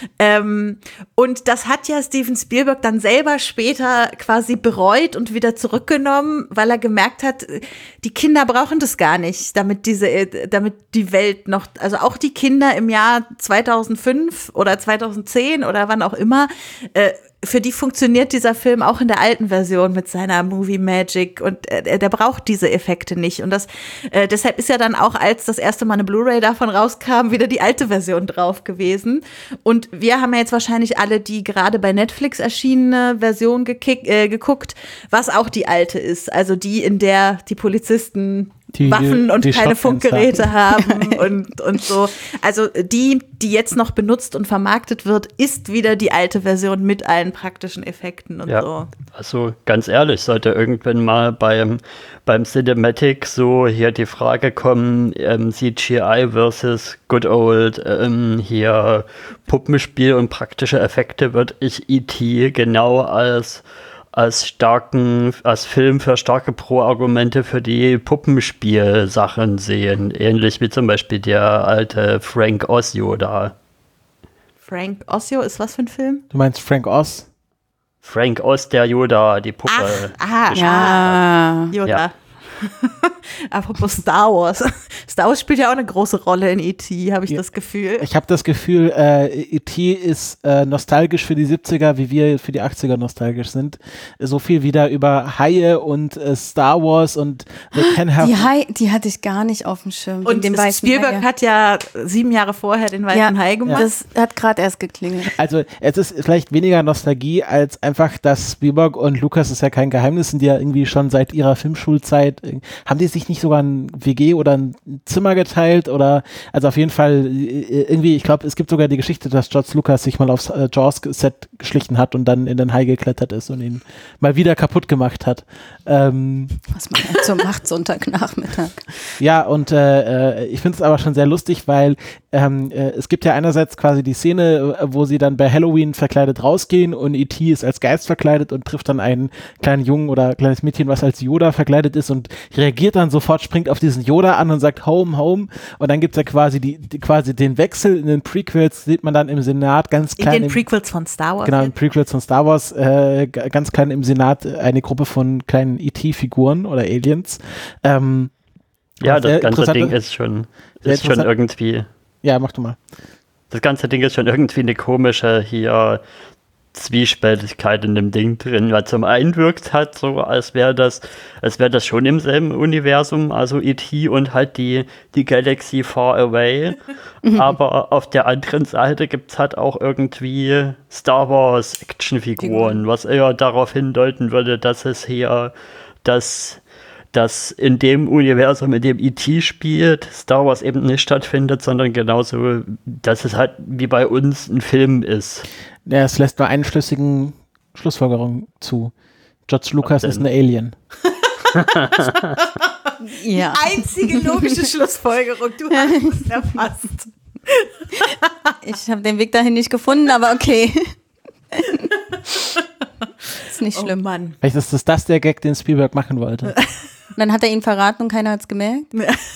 Ähm, und das hat ja Steven Spielberg dann selber später quasi bereut und wieder zurückgenommen, weil er gemerkt hat, die Kinder brauchen das gar nicht, damit diese, damit die Welt noch, also auch die Kinder im Jahr zweitausendfünf oder zweitausendzehn oder wann auch immer, äh, für die funktioniert dieser Film auch in der alten Version mit seiner Movie Magic und äh, der braucht diese Effekte nicht und das, äh, deshalb ist ja dann auch, als das erste Mal eine Blu-ray davon rauskam, wieder die alte Version drauf gewesen und wir haben ja jetzt wahrscheinlich alle die gerade bei Netflix erschienene Version gekick, äh, geguckt, was auch die alte ist, also die, in der die Polizisten Die, Waffen und die keine Shotguns Funkgeräte haben und, und so. Also die, die jetzt noch benutzt und vermarktet wird, ist wieder die alte Version mit allen praktischen Effekten und Ja, so. also ganz ehrlich, sollte irgendwann mal beim, beim Cinematic so hier die Frage kommen, ähm, C G I versus Good Old ähm, hier Puppenspiel und praktische Effekte, würde ich E T genau als als starken, als Film für starke Pro-Argumente für die Puppenspiel-Sachen sehen. Ähnlich wie zum Beispiel der alte Frank Oz Yoda. Frank Ossio ist was für ein Film? Du meinst Frank Oz? Frank Oz, der Yoda, die Puppe. Ach, aha, Ja. Yoda. Ja. Apropos Star Wars. Star Wars spielt ja auch eine große Rolle in E T, habe ich Ja. das Gefühl. Ich habe das Gefühl, äh, E T ist äh, nostalgisch für die siebziger, wie wir für die achtziger nostalgisch sind. So viel wieder über Haie und äh, Star Wars und The Can Have... Die Hai, die hatte ich gar nicht auf dem Schirm. Und den weißen Spielberg Hai. hat ja sieben Jahre vorher den Weißen ja, Hai gemacht. das hat gerade erst geklingelt. Also es ist vielleicht weniger Nostalgie als einfach, dass Spielberg und Lucas, ist ja kein Geheimnis, sind ja irgendwie schon seit ihrer Filmschulzeit, äh, haben die sich nicht sogar ein W G oder ein Zimmer geteilt oder, also auf jeden Fall äh, irgendwie, ich glaube, es gibt sogar die Geschichte, dass George Lucas sich mal aufs äh, Jaws-Set geschlichen hat und dann in den Hai geklettert ist und ihn mal wieder kaputt gemacht hat. Ähm, Was man halt so macht Sonntagnachmittag. Ja, und äh, ich finde es aber schon sehr lustig, weil ähm, äh, es gibt ja einerseits quasi die Szene, äh, wo sie dann bei Halloween verkleidet rausgehen und E T ist als Geist verkleidet und trifft dann einen kleinen Jungen oder kleines Mädchen, was als Yoda verkleidet ist und reagiert dann sofort, springt auf diesen Yoda an und sagt Home, Home und dann gibt es ja quasi die, die quasi den Wechsel in den Prequels, sieht man dann im Senat ganz in klein. den im, Prequels von Star Wars. Genau, in jetzt. Prequels von Star Wars, äh, g- ganz klein im Senat äh, eine Gruppe von kleinen E T-Figuren oder Aliens. Ähm, Ja, und sehr das ganze interessante- Ding ist schon, sehr ist schon interessant- irgendwie, Ja, mach du mal. das ganze Ding ist schon irgendwie eine komische hier Zwiespältigkeit in dem Ding drin, weil zum einen wirkt halt so, als wäre das, als wäre das schon im selben Universum, also E T und halt die, die Galaxy Far Away, aber auf der anderen Seite gibt es halt auch irgendwie Star Wars Actionfiguren, was eher darauf hindeuten würde, dass es hier das dass in dem Universum, in dem E T spielt, Star Wars eben nicht stattfindet, sondern genauso, dass es halt wie bei uns ein Film ist. Ja, es lässt nur einen schlüssigen Schlussfolgerung zu. George Lucas denn? ist ein Alien. Ja. Einzige logische Schlussfolgerung. Du hast es erfasst. Ich habe den Weg dahin nicht gefunden, aber okay. Ist nicht Oh schlimm. Mann. Vielleicht ist das, das der Gag, den Spielberg machen wollte. Und dann hat er ihn verraten und keiner hat es gemerkt.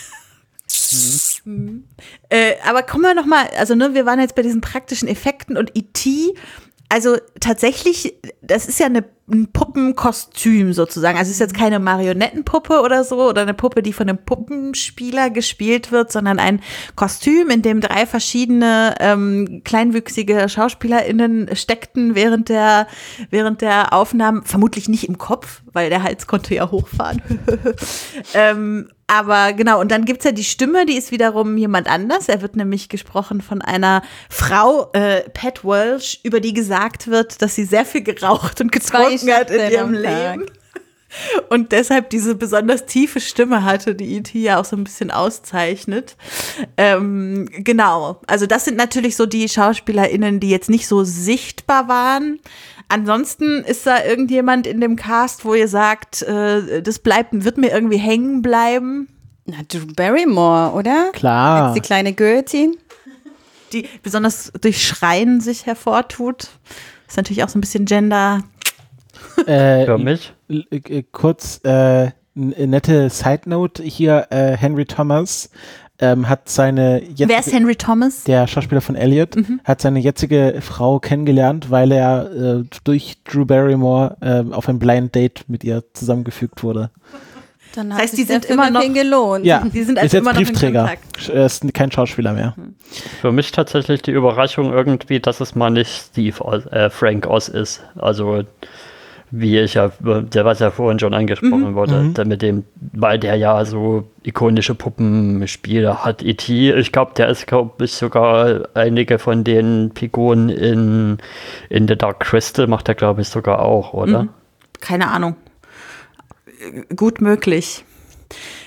Mhm. Äh, aber kommen wir noch mal, also ne, wir waren jetzt bei diesen praktischen Effekten und E T, also tatsächlich, das ist ja eine, ein Puppenkostüm sozusagen, also es ist jetzt keine Marionettenpuppe oder so oder eine Puppe, die von einem Puppenspieler gespielt wird, sondern ein Kostüm, in dem drei verschiedene ähm, kleinwüchsige SchauspielerInnen steckten während der, während der Aufnahmen, vermutlich nicht im Kopf, weil der Hals konnte ja hochfahren. ähm, Aber genau, und dann gibt's ja die Stimme, die ist wiederum jemand anders. Er wird nämlich gesprochen von einer Frau, äh, Pat Welsh, über die gesagt wird, dass sie sehr viel geraucht und getrunken hat in Schachteln ihrem am Tag. Leben. Und deshalb diese besonders tiefe Stimme hatte, die E T ja auch so ein bisschen auszeichnet. Ähm, genau, also das sind natürlich so die SchauspielerInnen, die jetzt nicht so sichtbar waren. Ansonsten ist da irgendjemand in dem Cast, wo ihr sagt, äh, das bleibt, wird mir irgendwie hängen bleiben, Na, Drew Barrymore, oder? Klar. Als die kleine Gertie. die besonders durch Schreien sich hervortut. Ist natürlich auch so ein bisschen Gender. Äh, Für mich. l- äh, kurz äh, n- nette Side Note hier, äh, Henry Thomas ähm, hat seine jetzige, Wer ist Henry Thomas? der Schauspieler von Elliot, hat seine jetzige Frau kennengelernt, weil er äh, durch Drew Barrymore äh, auf ein Blind Date mit ihr zusammengefügt wurde. Dann Das hat heißt, sich die der sind Film immer für noch- ihn gelohnt. Ja, Die sind ist also jetzt immer noch in Briefträger. Kontakt. Sch- Er ist kein Schauspieler mehr. Für mich tatsächlich die Überraschung irgendwie, dass es mal nicht Steve Oz, äh, Frank Oz ist. Also wie ich ja, der was ja vorhin schon angesprochen wurde, Mhm. der mit dem, weil der ja so ikonische Puppenspiele hat, E T. Ich glaube, der ist, glaube ich, sogar einige von den Figuren in, in The Dark Crystal macht er, glaube ich, sogar auch, oder? Mhm. Keine Ahnung. Gut möglich.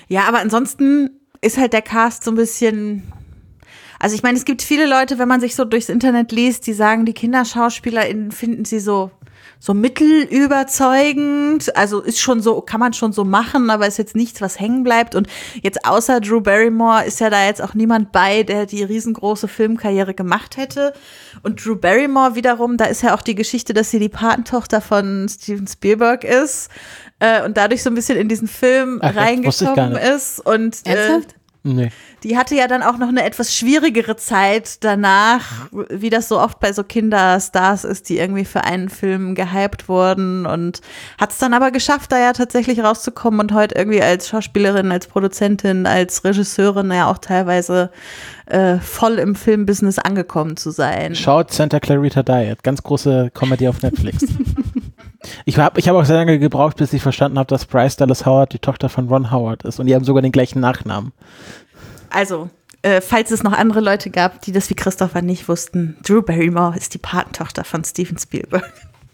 Ja, aber ansonsten ist halt der Cast so ein bisschen, also ich meine, es gibt viele Leute, wenn man sich so durchs Internet liest, die sagen, die KinderschauspielerInnen finden sie so so mittelüberzeugend, also ist schon so, kann man schon so machen, aber ist jetzt nichts, was hängen bleibt. Und jetzt außer Drew Barrymore ist ja da jetzt auch niemand bei, der die riesengroße Filmkarriere gemacht hätte. Und Drew Barrymore wiederum, da ist ja auch die Geschichte, dass sie die Patentochter von Steven Spielberg ist äh, und dadurch so ein bisschen in diesen Film Ach, reingekommen ist. Und äh, Nee. die hatte ja dann auch noch eine etwas schwierigere Zeit danach, wie das so oft bei so Kinderstars ist, die irgendwie für einen Film gehypt wurden, und hat es dann aber geschafft, da ja tatsächlich rauszukommen und heute irgendwie als Schauspielerin, als Produzentin, als Regisseurin ja auch teilweise äh, voll im Filmbusiness angekommen zu sein. Schaut Santa Clarita Diet, ganz große Comedy auf Netflix. Ich habe ich hab auch sehr lange gebraucht, bis ich verstanden habe, dass Bryce Dallas Howard die Tochter von Ron Howard ist, und die haben sogar den gleichen Nachnamen. Also, äh, falls es noch andere Leute gab, die das wie Christopher nicht wussten, Drew Barrymore ist die Patentochter von Steven Spielberg.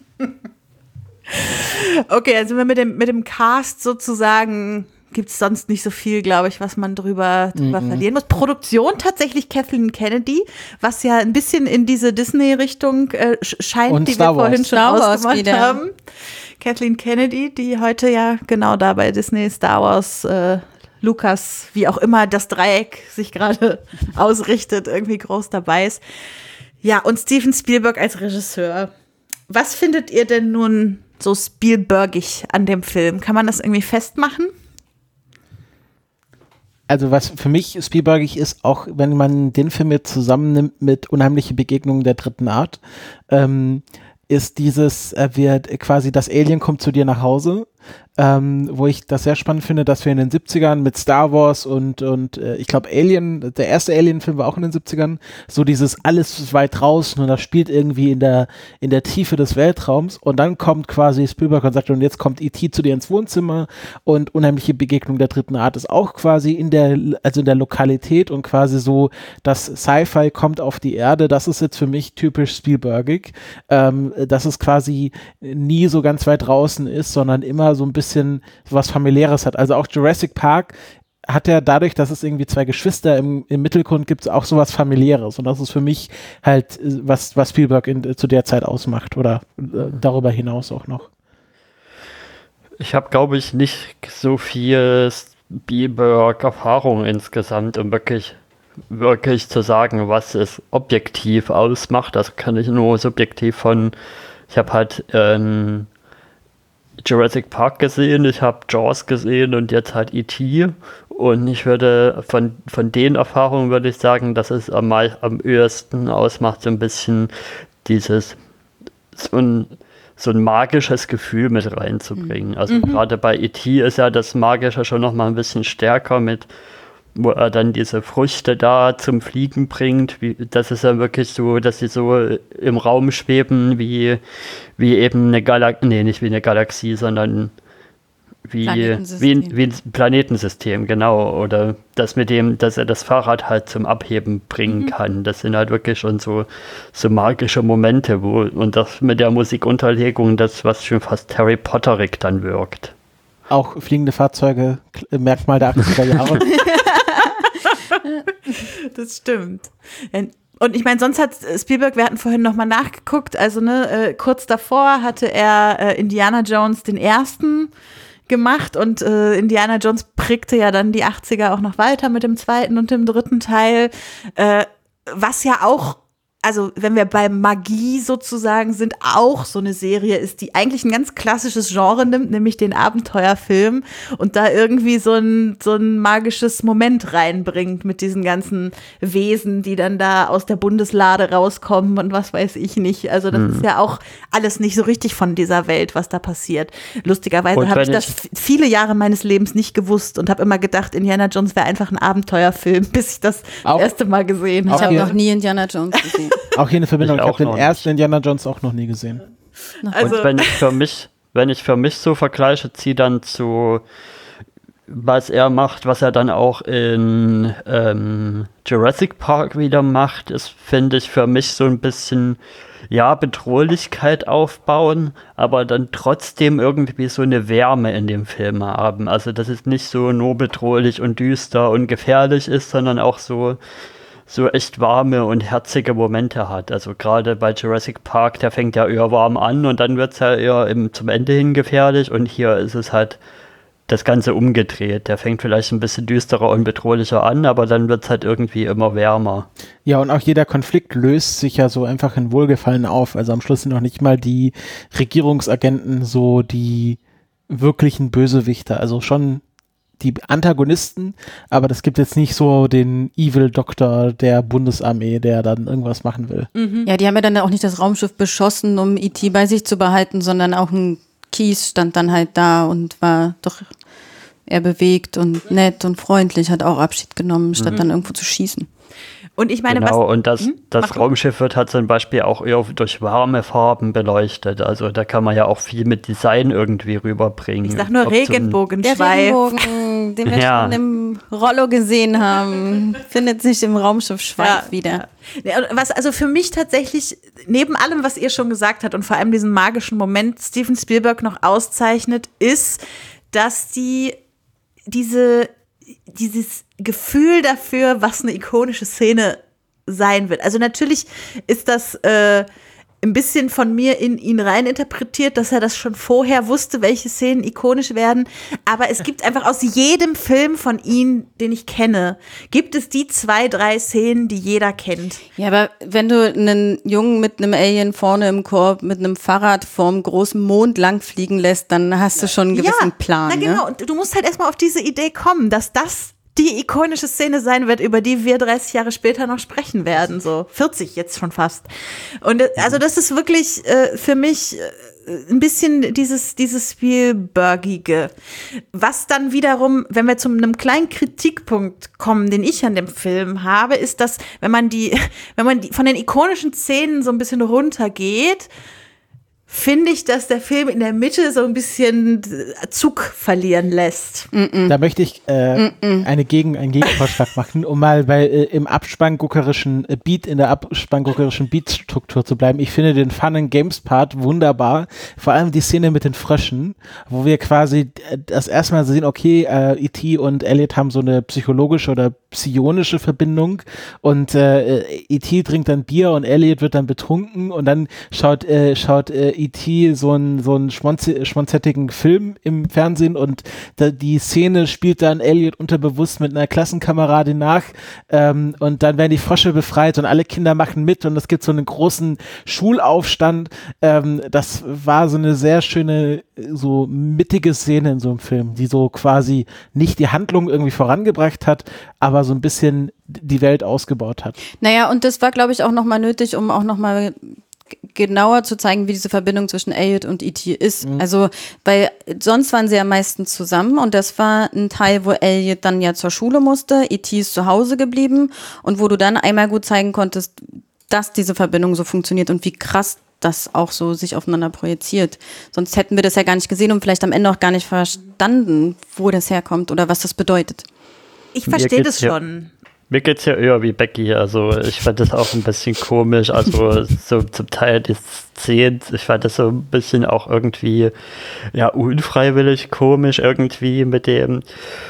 Okay, also wir mit dem, mit dem Cast sozusagen gibt es sonst nicht so viel, glaube ich, was man drüber, drüber mm-hmm. verlieren muss. Produktion tatsächlich Kathleen Kennedy, was ja ein bisschen in diese Disney-Richtung äh, scheint, und die Star wir vorhin Wars. schon Star Wars ausgemacht wieder. haben. Kathleen Kennedy, die heute ja genau da bei Disney, Star Wars, äh, Lucas, wie auch immer das Dreieck sich gerade ausrichtet, irgendwie groß dabei ist. Ja, und Steven Spielberg als Regisseur. Was findet ihr denn nun so Spielbergig an dem Film? Kann man das irgendwie festmachen? Also was für mich Spielbergig ist, auch wenn man den Film jetzt zusammennimmt mit Unheimliche Begegnungen der dritten Art, ähm, ist dieses, äh, wird quasi das Alien kommt zu dir nach Hause, ähm, wo ich das sehr spannend finde, dass wir in den siebzigern mit Star Wars und, und äh, ich glaube Alien, der erste Alien-Film war auch in den siebzigern, so dieses alles weit draußen, und das spielt irgendwie in der, in der Tiefe des Weltraums, und dann kommt quasi Spielberg und sagt, und jetzt kommt E T zu dir ins Wohnzimmer, und Unheimliche Begegnung der dritten Art ist auch quasi in der, also in der Lokalität, und quasi so, das Sci-Fi kommt auf die Erde, das ist jetzt für mich typisch Spielbergig, ähm, dass es quasi nie so ganz weit draußen ist, sondern immer so ein bisschen was Familiäres hat. Also auch Jurassic Park hat ja dadurch, dass es irgendwie zwei Geschwister im, im Mittelgrund gibt, auch sowas Familiäres. Und das ist für mich halt, was, was Spielberg in, zu der Zeit ausmacht, oder äh, darüber hinaus auch noch. Ich habe, glaube ich, nicht so viel Spielberg-Erfahrung insgesamt, um wirklich, wirklich zu sagen, was es objektiv ausmacht. Das kann ich nur subjektiv von, ich habe halt ähm, Jurassic Park gesehen, ich habe Jaws gesehen und jetzt halt E T, und ich würde von, von den Erfahrungen würde ich sagen, dass es am, am ehesten ausmacht, so ein bisschen dieses so ein, so ein magisches Gefühl mit reinzubringen. Also mhm. gerade bei E T ist ja das Magische schon noch mal ein bisschen stärker, mit wo er dann diese Früchte da zum Fliegen bringt. Wie, das ist ja wirklich so, dass sie so im Raum schweben, wie, wie eben eine Galaxie, nee, nicht wie eine Galaxie, sondern wie, wie, ein, wie ein Planetensystem, genau. Oder das mit dem, dass er das Fahrrad halt zum Abheben bringen mhm. kann. Das sind halt wirklich schon so, so magische Momente, wo, und das mit der Musikunterlegung, das, was schon fast Harry Potterig dann wirkt. Auch fliegende Fahrzeuge, Merkmal der achtziger Jahre. Das stimmt. Und ich meine, sonst hat Spielberg, wir hatten vorhin nochmal nachgeguckt, also ne, äh, kurz davor hatte er äh, Indiana Jones den ersten gemacht, und äh, Indiana Jones prägte ja dann die achtziger auch noch weiter mit dem zweiten und dem dritten Teil, äh, was ja auch, also wenn wir bei Magie sozusagen sind, auch so eine Serie ist, die eigentlich ein ganz klassisches Genre nimmt, nämlich den Abenteuerfilm, und da irgendwie so ein, so ein magisches Moment reinbringt mit diesen ganzen Wesen, die dann da aus der Bundeslade rauskommen und was weiß ich nicht. Also das mhm. ist ja auch alles nicht so richtig von dieser Welt, was da passiert. Lustigerweise habe ich das ich viele Jahre meines Lebens nicht gewusst und habe immer gedacht, Indiana Jones wäre einfach ein Abenteuerfilm, bis ich das auch, erste Mal gesehen habe. Ich habe noch nie Indiana Jones gesehen. Auch hier eine Verbindung, ich, ich habe den ersten nicht. Indiana Jones auch noch nie gesehen. Also und wenn ich für mich, wenn ich für mich so vergleiche, ziehe dann zu was er macht, was er dann auch in ähm, Jurassic Park wieder macht, ist, finde ich, für mich so ein bisschen, ja, Bedrohlichkeit aufbauen, aber dann trotzdem irgendwie so eine Wärme in dem Film haben. Also, dass es nicht so nur bedrohlich und düster und gefährlich ist, sondern auch so, so echt warme und herzige Momente hat. Also gerade bei Jurassic Park, der fängt ja eher warm an und dann wird es ja eher im, zum Ende hin gefährlich, und hier ist es halt das Ganze umgedreht. Der fängt vielleicht ein bisschen düsterer und bedrohlicher an, aber dann wird es halt irgendwie immer wärmer. Ja, und auch jeder Konflikt löst sich ja so einfach in Wohlgefallen auf. Also am Schluss sind noch nicht mal die Regierungsagenten so die wirklichen Bösewichter. Also schon die Antagonisten, aber das gibt jetzt nicht so den Evil-Doktor der Bundesarmee, der dann irgendwas machen will. Mhm. Ja, die haben ja dann auch nicht das Raumschiff beschossen, um E T bei sich zu behalten, sondern auch ein Keith stand dann halt da und war doch eher bewegt und nett und freundlich, hat auch Abschied genommen, statt mhm. dann irgendwo zu schießen. Und ich meine, genau, was, und das, hm? das Raumschiff wird halt zum Beispiel auch eher durch warme Farben beleuchtet. Also da kann man ja auch viel mit Design irgendwie rüberbringen. Ich sag nur Ob Regenbogenschweif. Der Regenbogen, den wir ja. schon im Rollo gesehen haben, findet sich im Raumschiff Schweif ja. wieder. Ja, was also für mich tatsächlich, neben allem, was ihr schon gesagt habt und vor allem diesen magischen Moment Steven Spielberg noch auszeichnet, ist, dass die diese dieses Gefühl dafür, was eine ikonische Szene sein wird. Also natürlich ist das äh, ein bisschen von mir in ihn rein interpretiert, dass er das schon vorher wusste, welche Szenen ikonisch werden. Aber es gibt einfach aus jedem Film von ihm, den ich kenne, gibt es die zwei, drei Szenen, die jeder kennt. Ja, aber wenn du einen Jungen mit einem Alien vorne im Korb mit einem Fahrrad vorm großen Mond langfliegen lässt, dann hast du schon einen gewissen ja, Plan. Na genau, ne? Und du musst halt erstmal auf diese Idee kommen, dass das die ikonische Szene sein wird, über die wir dreißig Jahre später noch sprechen werden, so vierzig jetzt schon fast. Und also das ist wirklich äh, für mich äh, ein bisschen dieses, dieses Spielbergige. Was dann wiederum, wenn wir zu einem kleinen Kritikpunkt kommen, den ich an dem Film habe, ist, dass wenn man die, wenn man die von den ikonischen Szenen so ein bisschen runtergeht, finde ich, dass der Film in der Mitte so ein bisschen Zug verlieren lässt. Da möchte ich äh, eine Gegen, einen Gegenvorschlag machen, um mal bei, äh, im abspannguckerischen äh, Beat, in der abspannguckerischen Beatstruktur zu bleiben. Ich finde den Fun and Games Part wunderbar. Vor allem die Szene mit den Fröschen, wo wir quasi das erste Mal sehen, okay, äh, E T und Elliot haben so eine psychologische oder psionische Verbindung, und äh, E T trinkt dann Bier und Elliot wird dann betrunken, und dann schaut, äh, schaut äh, E T so einen so einen schmonz- schmonzettigen Film im Fernsehen, und da, die Szene spielt dann Elliot unterbewusst mit einer Klassenkameradin nach, ähm, und dann werden die Frösche befreit und alle Kinder machen mit, und es gibt so einen großen Schulaufstand. Ähm, das war so eine sehr schöne, so mittige Szene in so einem Film, die so quasi nicht die Handlung irgendwie vorangebracht hat, aber so ein bisschen die Welt ausgebaut hat. Naja, und das war, glaube ich, auch nochmal nötig, um auch nochmal genauer zu zeigen, wie diese Verbindung zwischen Elliot und E T ist. Mhm. Also, weil sonst waren sie ja meistens zusammen, und das war ein Teil, wo Elliot dann ja zur Schule musste, E T ist zu Hause geblieben, und wo du dann einmal gut zeigen konntest, dass diese Verbindung so funktioniert und wie krass das auch so sich aufeinander projiziert. Sonst hätten wir das ja gar nicht gesehen und vielleicht am Ende auch gar nicht verstanden, wo das herkommt oder was das bedeutet. Ich verstehe das schon. Mir geht's ja eher wie Becky, also ich fand das auch ein bisschen komisch, also so zum Teil die Szenen, ich fand das so ein bisschen auch irgendwie, ja, unfreiwillig komisch irgendwie mit dem,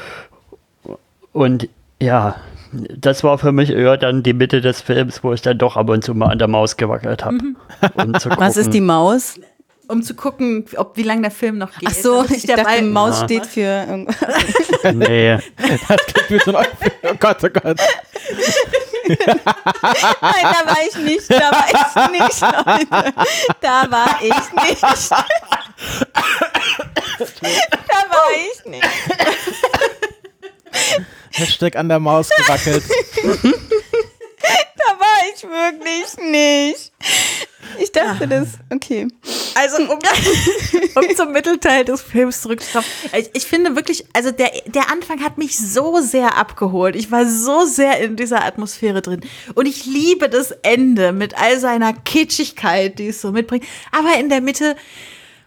und ja, das war für mich eher dann die Mitte des Films, wo ich dann doch ab und zu mal an der Maus gewackelt habe. Mhm. Um zu gucken. Was ist die Maus? Um zu gucken, ob wie lange der Film noch geht. Ach so, ich, ich dachte, dabei Maus ja. steht für irgendwas. Nee. Das klingt wie so ein Oh Gott, oh Gott. Nein, da war ich nicht, da war ich nicht, Leute. Da war ich nicht. Da war ich nicht. Hashtag an der Maus gewackelt. Da war ich wirklich nicht. Ich dachte das, okay. Also um, um zum Mittelteil des Films zurückzukommen. Ich, ich finde wirklich, also der, der Anfang hat mich so sehr abgeholt. Ich war so sehr in dieser Atmosphäre drin. Und ich liebe das Ende mit all seiner Kitschigkeit, die es so mitbringt. Aber in der Mitte,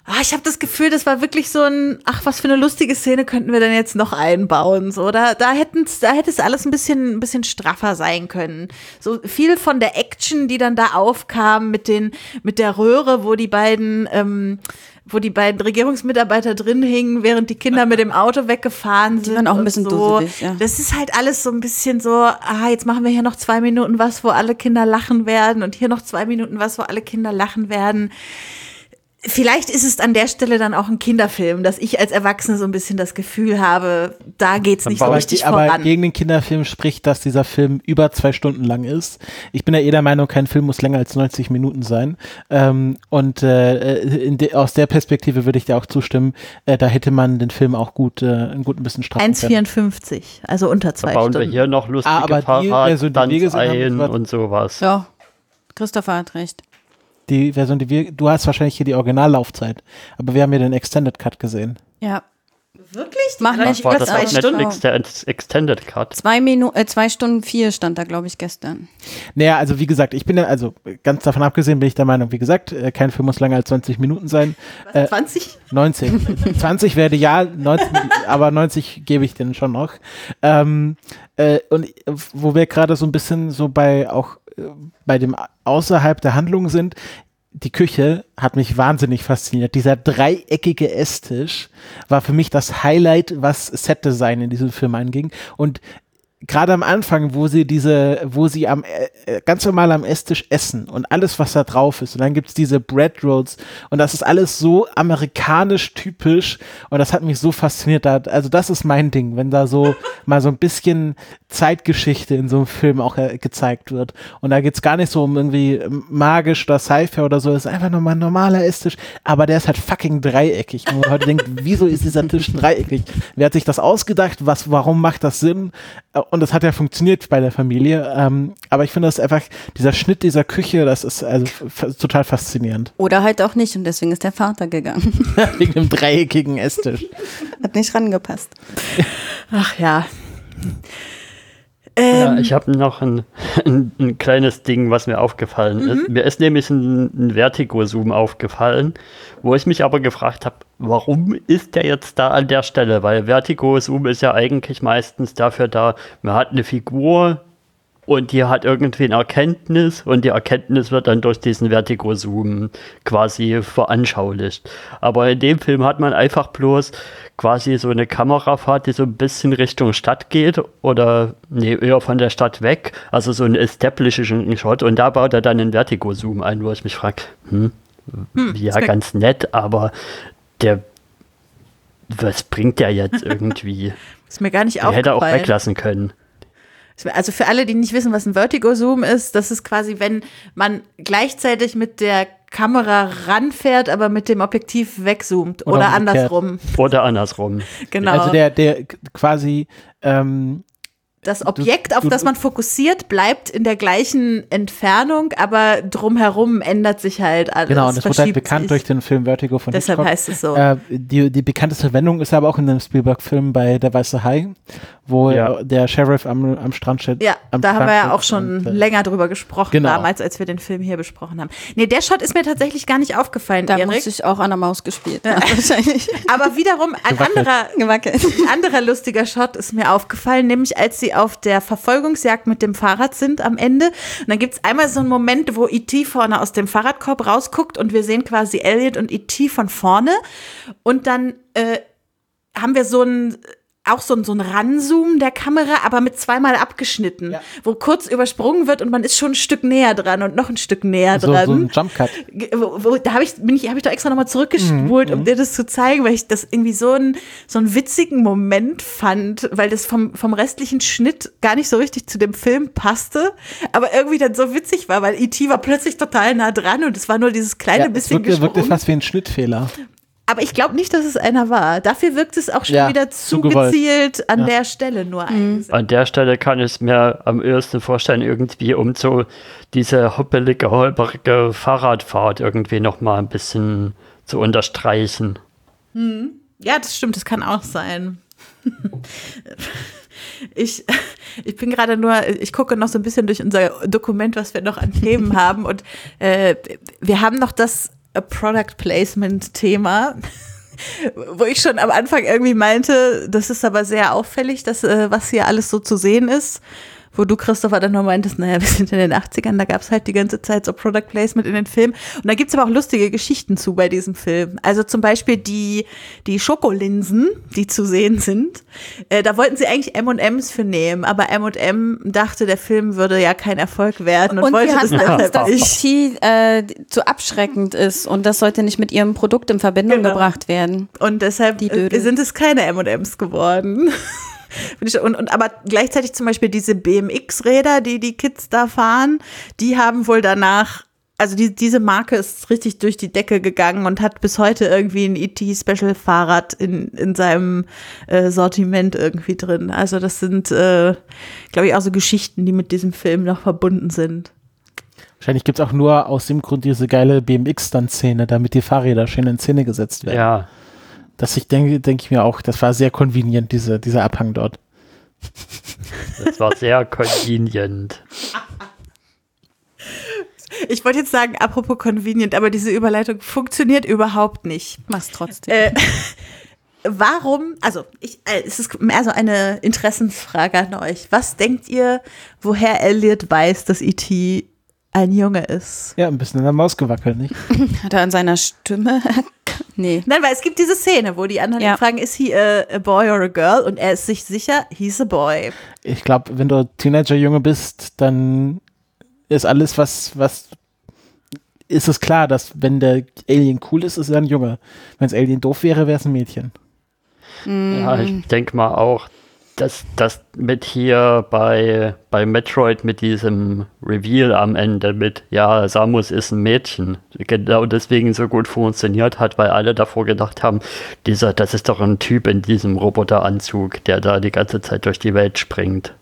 Ah, ich habe das Gefühl, das war wirklich so ein, ach, was für eine lustige Szene könnten wir denn jetzt noch einbauen, so, da, da hätten's, da hätte es alles ein bisschen, ein bisschen straffer sein können. So viel von der Action, die dann da aufkam mit den, mit der Röhre, wo die beiden, ähm, wo die beiden Regierungsmitarbeiter drin hingen, während die Kinder mit dem Auto weggefahren sind. Die waren auch ein bisschen so. dusselig, ja. Das ist halt alles so ein bisschen so, ah, jetzt machen wir hier noch zwei Minuten was, wo alle Kinder lachen werden und hier noch zwei Minuten was, wo alle Kinder lachen werden. Vielleicht ist es an der Stelle dann auch ein Kinderfilm, dass ich als Erwachsene so ein bisschen das Gefühl habe, da geht's nicht so aber, richtig aber voran. Gegen den Kinderfilm spricht, dass dieser Film über zwei Stunden lang ist. Ich bin ja eh der Meinung, kein Film muss länger als neunzig Minuten sein. Ähm, und äh, in de, aus der Perspektive würde ich dir auch zustimmen, äh, da hätte man den Film auch gut, äh, ein gut ein bisschen straffen eins vierundfünfzig, also unter zwei Da bauen Stunden. wir hier noch lustige Ah, aber die Version, die wir Fahrradstunts gesehen haben, ein war- und sowas. Ja, Christopher hat recht. Die Version, die wir, du hast wahrscheinlich hier die Originallaufzeit, aber wir haben ja den Extended Cut gesehen. Ja. Wirklich? Machen wir Dann nicht War über das zwei auf Stunden. Netflix der Ex- Extended Cut? Zwei Minuten, äh, zwei Stunden vier stand da, glaube ich, gestern. Naja, also wie gesagt, ich bin ja, also ganz davon abgesehen bin ich der Meinung, wie gesagt, äh, kein Film muss länger als zwanzig Minuten sein. Äh, zwanzig? neunzig. zwanzig wäre ja, neunzig, aber neunzig gebe ich denen schon noch. Ähm, äh, und äh, wo wir gerade so ein bisschen so bei auch äh, bei dem außerhalb der Handlung sind, die Küche hat mich wahnsinnig fasziniert. Dieser dreieckige Esstisch war für mich das Highlight, was Setdesign in diesem Film anging. Und gerade am Anfang, wo sie diese, wo sie am äh, ganz normal am Esstisch essen und alles, was da drauf ist. Und dann gibt's diese Bread Rolls und das ist alles so amerikanisch typisch und das hat mich so fasziniert. Da, also das ist mein Ding, wenn da so mal so ein bisschen Zeitgeschichte in so einem Film auch äh, gezeigt wird. Und da geht's gar nicht so um irgendwie magisch oder Sci-Fi oder so. Es ist einfach nur mal ein normaler Esstisch, aber der ist halt fucking dreieckig. Und man heute denkt, wieso ist dieser Tisch dreieckig? Wer hat sich das ausgedacht? Was, warum macht das Sinn? Und das hat ja funktioniert bei der Familie. Ähm, aber ich finde das einfach, dieser Schnitt dieser Küche, das ist also f- total faszinierend. Oder halt auch nicht und deswegen ist der Vater gegangen. Wegen dem dreieckigen Esstisch. Hat nicht rangepasst. Ach ja. Ja, Ähm, ich habe noch ein, ein, ein kleines Ding, was mir aufgefallen ist. Mir ist nämlich ein, ein Vertigo-Zoom aufgefallen, wo ich mich aber gefragt habe, warum ist der jetzt da an der Stelle? Weil Vertigo-Zoom ist ja eigentlich meistens dafür da, man hat eine Figur und die hat irgendwie eine Erkenntnis und die Erkenntnis wird dann durch diesen Vertigo-Zoom quasi veranschaulicht. Aber in dem Film hat man einfach bloß quasi so eine Kamerafahrt, die so ein bisschen Richtung Stadt geht oder nee, eher von der Stadt weg, also so ein establishing Shot und da baut er dann einen Vertigo-Zoom ein, wo ich mich frage, hm, Hm, ja, ist mir- ganz nett, aber der, was bringt der jetzt irgendwie? Ist mir gar nicht Der hätte er auch aufgefallen. weglassen können. Also für alle, die nicht wissen, was ein Vertigo-Zoom ist, das ist quasi, wenn man gleichzeitig mit der Kamera ranfährt, aber mit dem Objektiv wegzoomt. Oder Oder, umgekehrt. andersrum. Oder andersrum. Genau. Also der, der k- quasi ähm, das Objekt, auf du- das man fokussiert, bleibt in der gleichen Entfernung, aber drumherum ändert sich halt alles. genau, und das wurde halt verschiebt bekannt sich. durch den Film Vertigo von Deshalb Hitchcock. heißt es so. Äh, die, die bekannteste Wendung ist aber auch in dem Spielberg-Film bei Der Weiße Hai, wo Ja. äh, der Sheriff am, am Strand steht. Ja, am da haben Strand wir ja steht auch schon und, äh, länger drüber gesprochen, genau. damals, als wir den Film hier besprochen haben. Nee, der Shot ist mir tatsächlich gar nicht aufgefallen, Da Erik. muss ich auch an der Maus gespielt. Ja. Wahrscheinlich. Aber wiederum ein anderer, Gewackelt. ein anderer lustiger Shot ist mir aufgefallen, nämlich als sie auf der Verfolgungsjagd mit dem Fahrrad sind am Ende. Und dann gibt es einmal so einen Moment, wo E T vorne aus dem Fahrradkorb rausguckt und wir sehen quasi Elliot und E T von vorne. Und dann äh, haben wir so einen auch so ein, so ein Ranzoom der Kamera, aber mit zweimal abgeschnitten, Ja. wo kurz übersprungen wird und man ist schon ein Stück näher dran und noch ein Stück näher so, dran. so ein Jump-Cut. Ge- wo, wo, da habe ich, bin ich, hab ich doch extra nochmal zurückgespult, Mhm, um dir das zu zeigen, weil ich das irgendwie so, ein, so einen witzigen Moment fand, weil das vom, vom restlichen Schnitt gar nicht so richtig zu dem Film passte, aber irgendwie dann so witzig war, weil E T war plötzlich total nah dran und es war nur dieses kleine Ja, es bisschen wirkte, wirkte gesprungen. fast wie ein Schnittfehler. Aber ich glaube nicht, dass es einer war. Dafür wirkt es auch schon Ja, wieder zu zu gewollt. gezielt an Ja. der Stelle nur eingesetzt. An der Stelle kann ich es mir am ehesten vorstellen, irgendwie um so diese hoppelige, holperige Fahrradfahrt irgendwie nochmal ein bisschen zu unterstreichen. Ja, das stimmt, das kann auch sein. Ich, ich bin gerade nur, ich gucke noch so ein bisschen durch unser Dokument, was wir noch an Themen haben. Und äh, wir haben noch das Product Placement Thema, wo ich schon am Anfang irgendwie meinte, das ist aber sehr auffällig, dass, äh, was hier alles so zu sehen ist. Wo du, Christopher, dann nur meintest, naja, wir sind in den achtzigern, da gab es halt die ganze Zeit so Product Placement in den Filmen. Und da gibt's aber auch lustige Geschichten zu bei diesem Film. Also zum Beispiel die, die Schokolinsen, die zu sehen sind. Äh, da wollten sie eigentlich M und M's für nehmen, aber M und M dachte, der Film würde ja kein Erfolg werden und, und wollte das deshalb dass nicht. E T äh, zu abschreckend ist und das sollte nicht mit ihrem Produkt in Verbindung Genau. gebracht werden. Und deshalb Die äh, Dödel. sind es keine M und M's geworden. Und, und aber gleichzeitig zum Beispiel diese B M X-Räder, die die Kids da fahren, die haben wohl danach, also die, diese Marke ist richtig durch die Decke gegangen und hat bis heute irgendwie ein E T-Special-Fahrrad in, in seinem äh, Sortiment irgendwie drin. Also das sind, äh, glaube ich, auch so Geschichten, die mit diesem Film noch verbunden sind. Wahrscheinlich gibt es auch nur aus dem Grund diese geile B M X-Stunt-Szene, damit die Fahrräder schön in Szene gesetzt werden. Ja. Das ich denke, denke ich mir auch, das war sehr convenient, diese, dieser Abhang dort. Das war sehr convenient. Ich wollte jetzt sagen, apropos convenient, aber diese Überleitung funktioniert überhaupt nicht. Mach's trotzdem. Äh, warum, also ich, äh, es ist mehr so eine Interessensfrage an euch. Was denkt ihr, woher Elliot weiß, dass E T ein Junge ist? Ja, ein bisschen an der Maus gewackelt, nicht? Hat er an seiner Stimme? Nee. Nein, weil es gibt diese Szene, wo die anderen Ja. ihn fragen, ist he a, a boy or a girl? Und er ist sich sicher, he's a boy. Ich glaube, wenn du Teenager-Junge bist, dann ist alles, was, was, ist es klar, dass wenn der Alien cool ist, ist er ein Junge. Wenn das Alien doof wäre, wäre es ein Mädchen. Ja, ich denke mal auch, dass das mit hier bei, bei Metroid mit diesem Reveal am Ende mit, ja, Samus ist ein Mädchen, genau deswegen so gut funktioniert hat, weil alle davor gedacht haben, dieser, das ist doch ein Typ in diesem Roboteranzug, der da die ganze Zeit durch die Welt springt.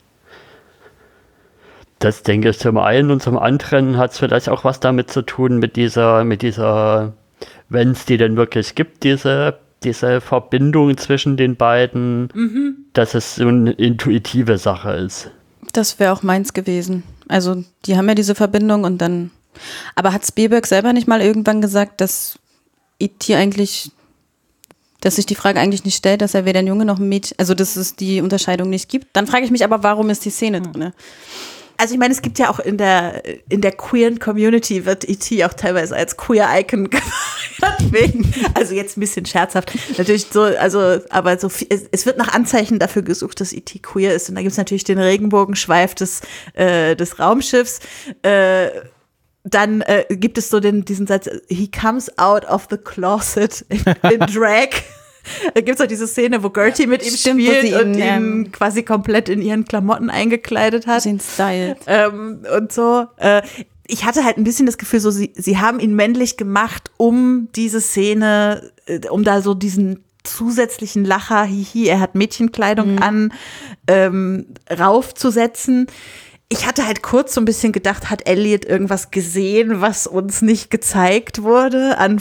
Das denke ich zum einen, und zum anderen hat es vielleicht auch was damit zu tun mit dieser, mit dieser, wenn es die denn wirklich gibt, diese diese Verbindung zwischen den beiden, mhm. dass es so eine intuitive Sache ist. Das wäre auch meins gewesen. Also die haben ja diese Verbindung und dann, aber hat Spielberg selber nicht mal irgendwann gesagt, dass E T eigentlich, dass sich die Frage eigentlich nicht stellt, dass er weder ein Junge noch ein Mädchen, also dass es die Unterscheidung nicht gibt? Dann frage ich mich aber, warum ist die Szene mhm. drin? Also ich meine, es gibt ja auch in der in der queeren Community wird E T auch teilweise als Queer-Icon gefeiert. Also jetzt ein bisschen scherzhaft. Natürlich so, also, aber so viel, es, es wird nach Anzeichen dafür gesucht, dass E T queer ist. Und da gibt es natürlich den Regenbogenschweif des, äh, des Raumschiffs. Äh, dann äh, gibt es so den, diesen Satz, he comes out of the closet in, in drag. Da gibt es auch diese Szene, wo Gertie mit ihm Stimmt, spielt ihn, und ihn ähm, quasi komplett in ihren Klamotten eingekleidet hat. Den Style. Ähm, und so. Äh, ich hatte halt ein bisschen das Gefühl, so sie, sie haben ihn männlich gemacht, um diese Szene, äh, um da so diesen zusätzlichen Lacher, hihi, er hat Mädchenkleidung mhm. an, ähm, raufzusetzen. Ich hatte halt kurz so ein bisschen gedacht, hat Elliot irgendwas gesehen, was uns nicht gezeigt wurde an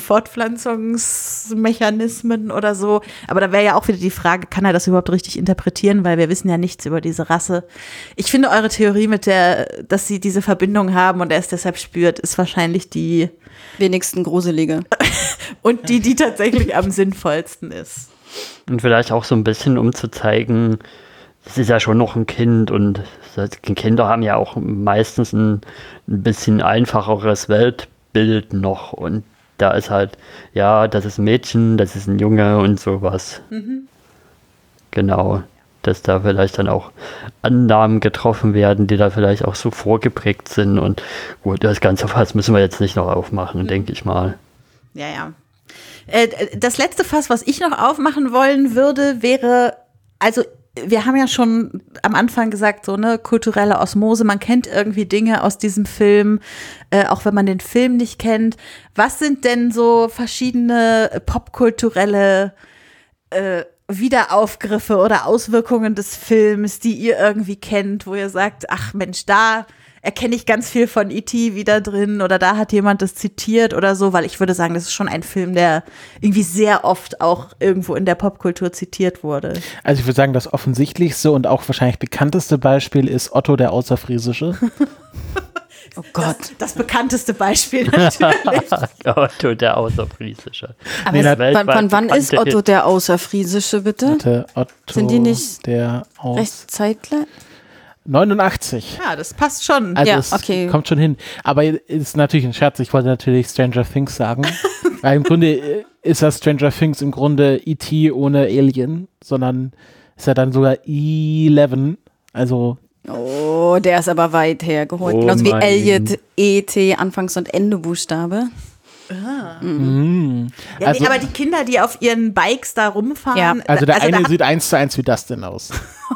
Fortpflanzungsmechanismen oder so. Aber da wäre ja auch wieder die Frage, kann er das überhaupt richtig interpretieren, weil wir wissen ja nichts über diese Rasse. Ich finde eure Theorie mit der, dass sie diese Verbindung haben und er es deshalb spürt, ist wahrscheinlich die wenigsten gruselige. und die, die tatsächlich am sinnvollsten ist. Und vielleicht auch so ein bisschen, um zu zeigen, das ist ja schon noch ein Kind und Kinder haben ja auch meistens ein, ein bisschen einfacheres Weltbild noch und da ist halt, ja, das ist ein Mädchen, das ist ein Junge und sowas. Mhm. Genau, dass da vielleicht dann auch Annahmen getroffen werden, die da vielleicht auch so vorgeprägt sind und gut, das ganze Fass müssen wir jetzt nicht noch aufmachen, mhm. denke ich mal. Ja, ja. Äh, das letzte Fass, was ich noch aufmachen wollen würde, wäre, also wir haben ja schon am Anfang gesagt, so eine kulturelle Osmose, man kennt irgendwie Dinge aus diesem Film, äh, auch wenn man den Film nicht kennt. Was sind denn so verschiedene popkulturelle äh, Wiederaufgriffe oder Auswirkungen des Films, die ihr irgendwie kennt, wo ihr sagt, ach Mensch, da erkenne ich ganz viel von E T wieder drin oder da hat jemand das zitiert oder so, weil ich würde sagen, das ist schon ein Film, der irgendwie sehr oft auch irgendwo in der Popkultur zitiert wurde. Also ich würde sagen, das offensichtlichste und auch wahrscheinlich bekannteste Beispiel ist Otto der Außerfriesische. Oh Gott. Das, das bekannteste Beispiel natürlich. Otto der Außerfriesische. Aber Nee, es, das wann, wann, wann ist bekannte Otto der Außerfriesische, bitte? Warte, Otto, Sind die nicht der aus Recht zeitgleich? neunundachtzig. Ja, das passt schon. Also Ja, es okay. kommt schon hin. Aber ist natürlich ein Scherz. Ich wollte natürlich Stranger Things sagen. Weil im Grunde ist das Stranger Things im Grunde E T ohne Alien, sondern ist ja dann sogar E elf. Also Oh, der ist aber weit hergeholt. Oh Genauso wie mein. Elliot, E T, Anfangs- und Endebuchstabe. mh. Ja, Also- nee, aber die Kinder, die auf ihren Bikes da rumfahren. Ja, Also der also eine da hat, sieht eins zu eins wie Dustin aus.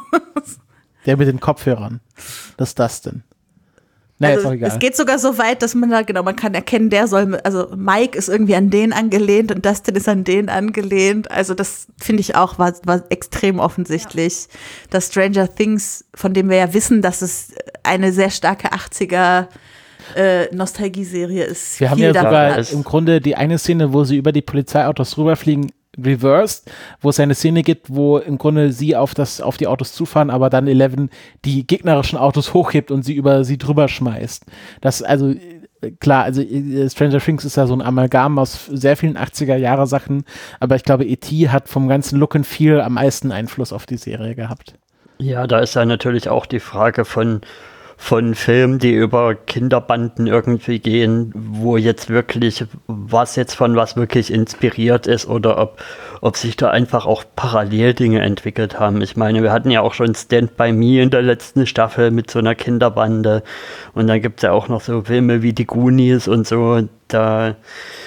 Der mit den Kopfhörern. Das ist Dustin. Naja, ist auch also egal. es geht sogar so weit, dass man da, genau, man kann erkennen, der soll, mit- also Mike ist irgendwie an den angelehnt und Dustin ist an den angelehnt. Also das finde ich auch, war, war extrem offensichtlich, dass Stranger Things, von dem wir ja wissen, dass es eine sehr starke achtziger äh, Nostalgie-Serie ist. Wir haben viel ja davon sogar hat. im Grunde die eine Szene, wo sie über die Polizeiautos rüberfliegen, reversed, wo es eine Szene gibt, wo im Grunde sie auf das auf die Autos zufahren, aber dann Eleven die gegnerischen Autos hochhebt und sie über sie drüber schmeißt. Das also äh, klar, also äh, Stranger Things ist ja so ein Amalgam aus sehr vielen achtziger-Jahre-Sachen, aber ich glaube, E T hat vom ganzen Look and Feel am meisten Einfluss auf die Serie gehabt. Ja, da ist ja natürlich auch die Frage von, von Filmen, die über Kinderbanden irgendwie gehen, wo jetzt wirklich, was jetzt von was wirklich inspiriert ist oder ob, ob sich da einfach auch Paralleldinge entwickelt haben. Ich meine, wir hatten ja auch schon Stand By Me in der letzten Staffel mit so einer Kinderbande und dann gibt es ja auch noch so Filme wie die Goonies und so, da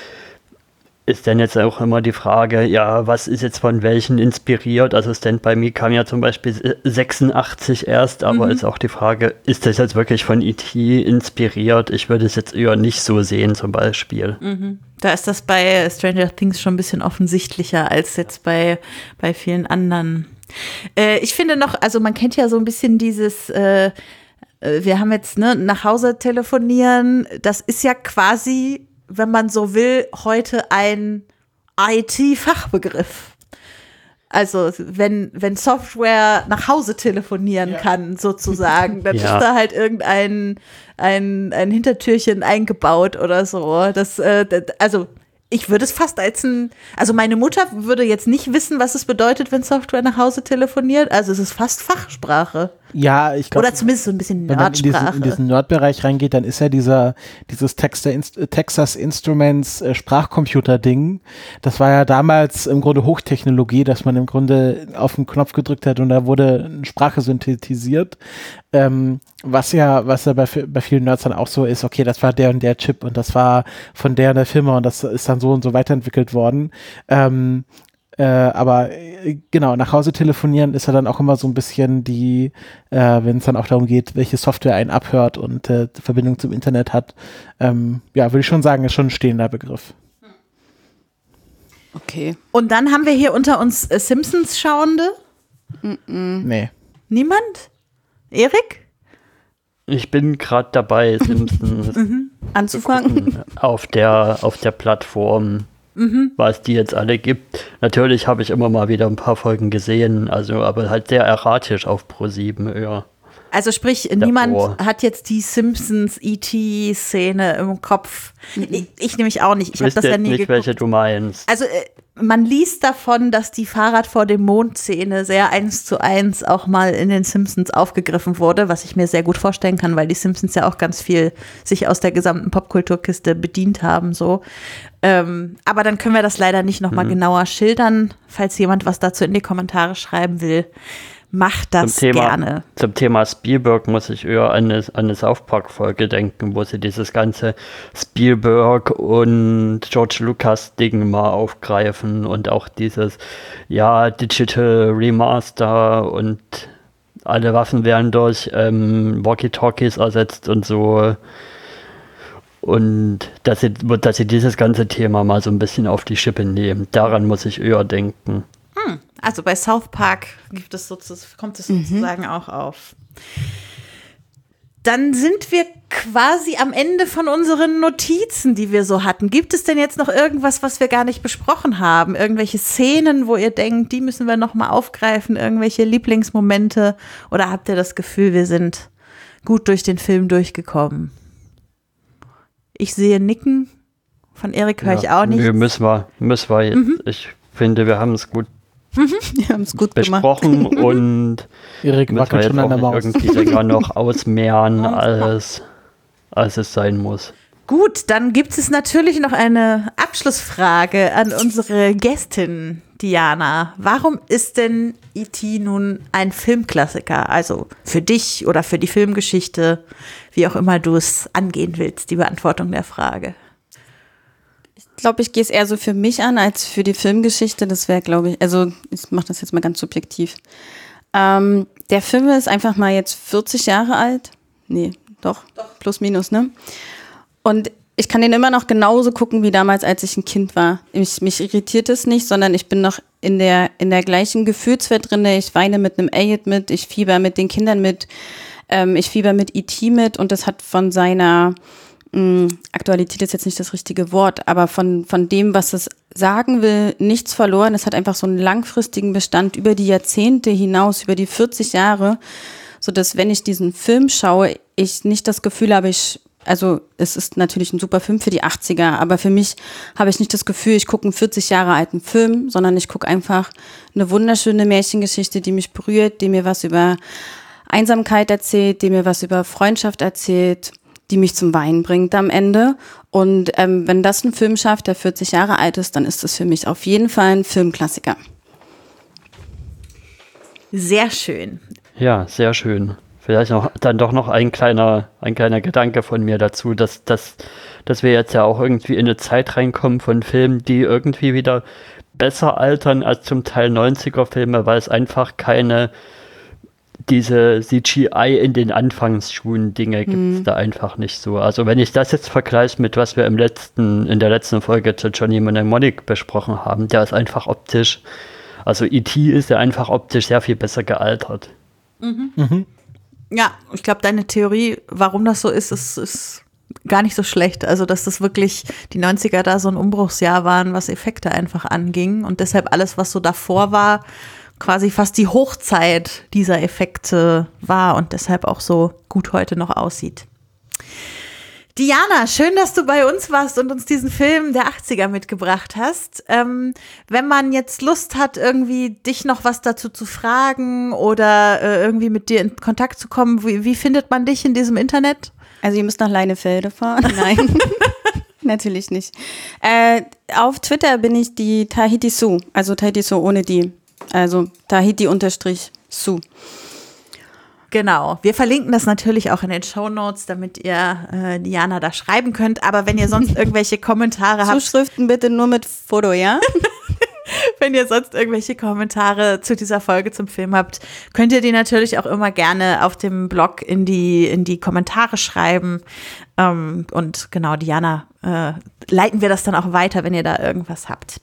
ist dann jetzt auch immer die Frage, ja, was ist jetzt von welchen inspiriert? Also Stand By Me kam ja zum Beispiel sechsundachtzig erst, aber mhm. ist auch die Frage, ist das jetzt wirklich von E T inspiriert? Ich würde es jetzt eher nicht so sehen zum Beispiel. Mhm. Da ist das bei Stranger Things schon ein bisschen offensichtlicher als jetzt bei, bei vielen anderen. Äh, ich finde noch, also man kennt ja so ein bisschen dieses äh, wir haben jetzt ne, nach Hause telefonieren, das ist ja quasi, wenn man so will, heute ein I T-Fachbegriff. Also wenn, wenn Software nach Hause telefonieren ja. kann, sozusagen, dann ja. ist da halt irgendein ein, ein Hintertürchen eingebaut oder so. Das, äh, das, also ich würde es fast als ein, also meine Mutter würde jetzt nicht wissen, was es bedeutet, wenn Software nach Hause telefoniert. Also es ist fast Fachsprache. Ja, ich glaube. Oder zumindest so ein bisschen Nerdsprache. Wenn man in diesen, in diesen Nerdbereich reingeht, dann ist ja dieser, dieses Texas Instruments äh, Sprachcomputer-Ding. Das war ja damals im Grunde Hochtechnologie, dass man im Grunde auf den Knopf gedrückt hat und da wurde eine Sprache synthetisiert. Ähm, was ja, was ja bei, bei vielen Nerds dann auch so ist, okay, das war der und der Chip und das war von der und der Firma und das ist dann so und so weiterentwickelt worden. Ähm, Äh, aber äh, genau, nach Hause telefonieren ist ja dann auch immer so ein bisschen die, äh, wenn es dann auch darum geht, welche Software einen abhört und äh, Verbindung zum Internet hat. Ähm, ja, würde ich schon sagen, ist schon ein stehender Begriff. Okay. Und dann haben wir hier unter uns äh, Simpsons-Schauende. Mm-mm. Nee. Niemand? Erik? Ich bin gerade dabei, Simpsons mhm. anzufangen. Auf der, auf der Plattform. Mhm. Was die jetzt alle gibt. Natürlich habe ich immer mal wieder ein paar Folgen gesehen, also aber halt sehr erratisch auf ProSieben, ja. Also sprich, Davor. Niemand hat jetzt die Simpsons-E T-Szene im Kopf. Mhm. Ich, ich nämlich auch nicht. Ich habe das ja nie nicht, geguckt. Welche du meinst. Also äh, man liest davon, dass die Fahrrad vor dem Mond-Szene sehr eins zu eins auch mal in den Simpsons aufgegriffen wurde, was ich mir sehr gut vorstellen kann, weil die Simpsons ja auch ganz viel sich aus der gesamten Popkulturkiste bedient haben, so. Ähm, aber dann können wir das leider nicht nochmal mhm. genauer schildern. Falls jemand was dazu in die Kommentare schreiben will, macht das zum Thema, gerne. Zum Thema Spielberg muss ich eher an eine, an eine South Park-Folge denken, wo sie dieses ganze Spielberg und George Lucas-Ding mal aufgreifen und auch dieses, ja, Digital Remaster und alle Waffen werden durch ähm, Walkie-Talkies ersetzt und so. Und dass sie, dass sie dieses ganze Thema mal so ein bisschen auf die Schippe nehmen. Daran muss ich eher denken. Hm, also bei South Park gibt es sozusagen, kommt es sozusagen mhm. auch auf. Dann sind wir quasi am Ende von unseren Notizen, die wir so hatten. Gibt es denn jetzt noch irgendwas, was wir gar nicht besprochen haben? Irgendwelche Szenen, wo ihr denkt, die müssen wir noch mal aufgreifen? Irgendwelche Lieblingsmomente? Oder habt ihr das Gefühl, wir sind gut durch den Film durchgekommen? Ich sehe Nicken. Von Erik höre Ja, ich auch nicht. Nö, müssen wir, müssen wir jetzt. Mhm. Ich finde, wir haben es gut Wir haben es gut besprochen gemacht. und Erik müssen wir wackelt jetzt schon an der auch Maus. nicht irgendwie länger noch ausmehren, als, als es sein muss. Gut, dann gibt es natürlich noch eine Abschlussfrage an unsere Gästin Diana. Warum ist denn E T nun ein Filmklassiker? Also für dich oder für die Filmgeschichte, wie auch immer du es angehen willst, die Beantwortung der Frage. Ich glaube, ich gehe es eher so für mich an, als für die Filmgeschichte. Das wäre, glaube ich, also ich mache das jetzt mal ganz subjektiv. Ähm, der Film ist einfach mal jetzt vierzig Jahre alt. Nee, doch, doch. Plus minus, ne? Und ich kann den immer noch genauso gucken wie damals, als ich ein Kind war. Ich, mich irritiert es nicht, sondern ich bin noch in der, in der gleichen Gefühlswelt drin. Ich weine mit einem Elliot mit, ich fieber mit den Kindern mit, ähm, ich fieber mit E T mit und das hat von seiner mh, Aktualität ist jetzt nicht das richtige Wort, aber von, von dem, was es sagen will, nichts verloren. Es hat einfach so einen langfristigen Bestand über die Jahrzehnte hinaus, über die vierzig Jahre, sodass, wenn ich diesen Film schaue, ich nicht das Gefühl habe, ich Also es ist natürlich ein super Film für die achtziger, aber für mich habe ich nicht das Gefühl, ich gucke einen vierzig Jahre alten Film, sondern ich gucke einfach eine wunderschöne Märchengeschichte, die mich berührt, die mir was über Einsamkeit erzählt, die mir was über Freundschaft erzählt, die mich zum Weinen bringt am Ende. Und ähm, wenn das ein Film schafft, der vierzig Jahre alt ist, dann ist das für mich auf jeden Fall ein Filmklassiker. Sehr schön. Ja, sehr schön. Vielleicht noch dann doch noch ein kleiner, ein kleiner Gedanke von mir dazu, dass, dass, dass wir jetzt ja auch irgendwie in eine Zeit reinkommen von Filmen, die irgendwie wieder besser altern als zum Teil neunziger-Filme, weil es einfach keine diese C G I in den Anfangsschuhen Dinge gibt es Mhm. da einfach nicht so. Also wenn ich das jetzt vergleiche mit was wir im letzten, in der letzten Folge zu Johnny Mnemonic besprochen haben, der ist einfach optisch, also E T ist ja einfach optisch sehr viel besser gealtert. Ja, ich glaube, deine Theorie, warum das so ist, ist, ist gar nicht so schlecht. Also, dass das wirklich die neunziger da so ein Umbruchsjahr waren, was Effekte einfach anging. Und deshalb alles, was so davor war, quasi fast die Hochzeit dieser Effekte war und deshalb auch so gut heute noch aussieht. Diana, schön, dass du bei uns warst und uns diesen Film der achtziger mitgebracht hast. Ähm, wenn man jetzt Lust hat, irgendwie dich noch was dazu zu fragen oder äh, irgendwie mit dir in Kontakt zu kommen, wie, wie findet man dich in diesem Internet? Also ihr müsst nach Leinefelde fahren. Nein, natürlich nicht. Äh, auf Twitter bin ich die Tahiti Sue, also Tahiti Sue ohne die. Also Tahiti-Sue. Genau. Wir verlinken das natürlich auch in den Shownotes, damit ihr äh, Diana da schreiben könnt. Aber wenn ihr sonst irgendwelche Kommentare habt, Zuschriften bitte nur mit Foto, ja? wenn ihr sonst irgendwelche Kommentare zu dieser Folge zum Film habt, könnt ihr die natürlich auch immer gerne auf dem Blog in die, in die Kommentare schreiben. Ähm, und genau, Diana, äh, leiten wir das dann auch weiter, wenn ihr da irgendwas habt.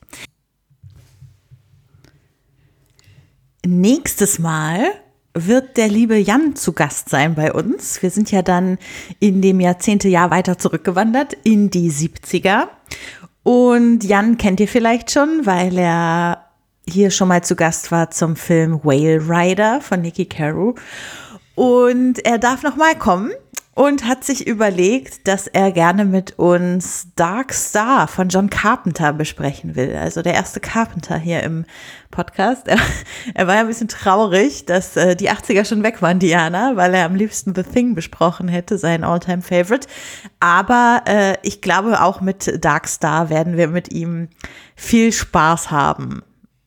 Nächstes Mal wird der liebe Jan zu Gast sein bei uns. Wir sind ja dann in dem Jahrzehntejahr weiter zurückgewandert in die siebziger. Und Jan kennt ihr vielleicht schon, weil er hier schon mal zu Gast war zum Film Whale Rider von Niki Caro. Und er darf noch mal kommen und hat sich überlegt, dass er gerne mit uns Dark Star von John Carpenter besprechen will. Also der erste Carpenter hier im Podcast. Er, er war ja ein bisschen traurig, dass äh, die achtziger schon weg waren, Diana, weil er am liebsten The Thing besprochen hätte, sein All-Time-Favorite. Aber äh, ich glaube, auch mit Dark Star werden wir mit ihm viel Spaß haben.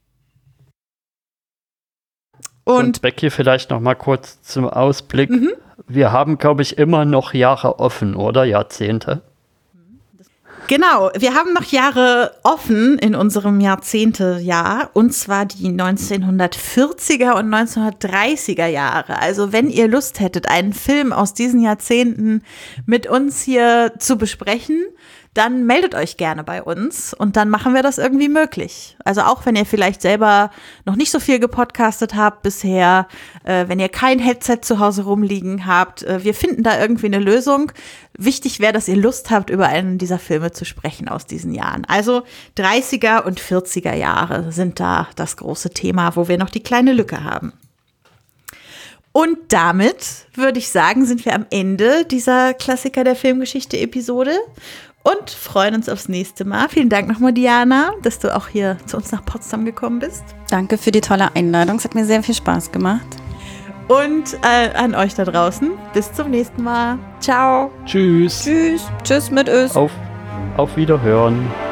Und, Und Becky, vielleicht noch mal kurz zum Ausblick. Mhm. Wir haben, glaube ich, immer noch Jahre offen, oder? Jahrzehnte. genau, wir haben noch Jahre offen in unserem Jahrzehntejahr, und zwar die neunzehnhundertvierziger und neunzehnhundertdreißiger Jahre. Also wenn ihr Lust hättet, einen Film aus diesen Jahrzehnten mit uns hier zu besprechen, dann meldet euch gerne bei uns und dann machen wir das irgendwie möglich. Also auch wenn ihr vielleicht selber noch nicht so viel gepodcastet habt bisher, äh, wenn ihr kein Headset zu Hause rumliegen habt, äh, wir finden da irgendwie eine Lösung. Wichtig wäre, dass ihr Lust habt, über einen dieser Filme zu sprechen aus diesen Jahren. Also dreißiger und vierziger Jahre sind da das große Thema, wo wir noch die kleine Lücke haben. Und damit würde ich sagen, sind wir am Ende dieser Klassiker der Filmgeschichte-Episode und freuen uns aufs nächste Mal. Vielen Dank nochmal, Diana, dass du auch hier zu uns nach Potsdam gekommen bist. Danke für die tolle Einladung. Es hat mir sehr viel Spaß gemacht. Und äh, an euch da draußen. Bis zum nächsten Mal. Ciao. Tschüss. Tschüss. Tschüss mit Ös. Auf, auf Wiederhören.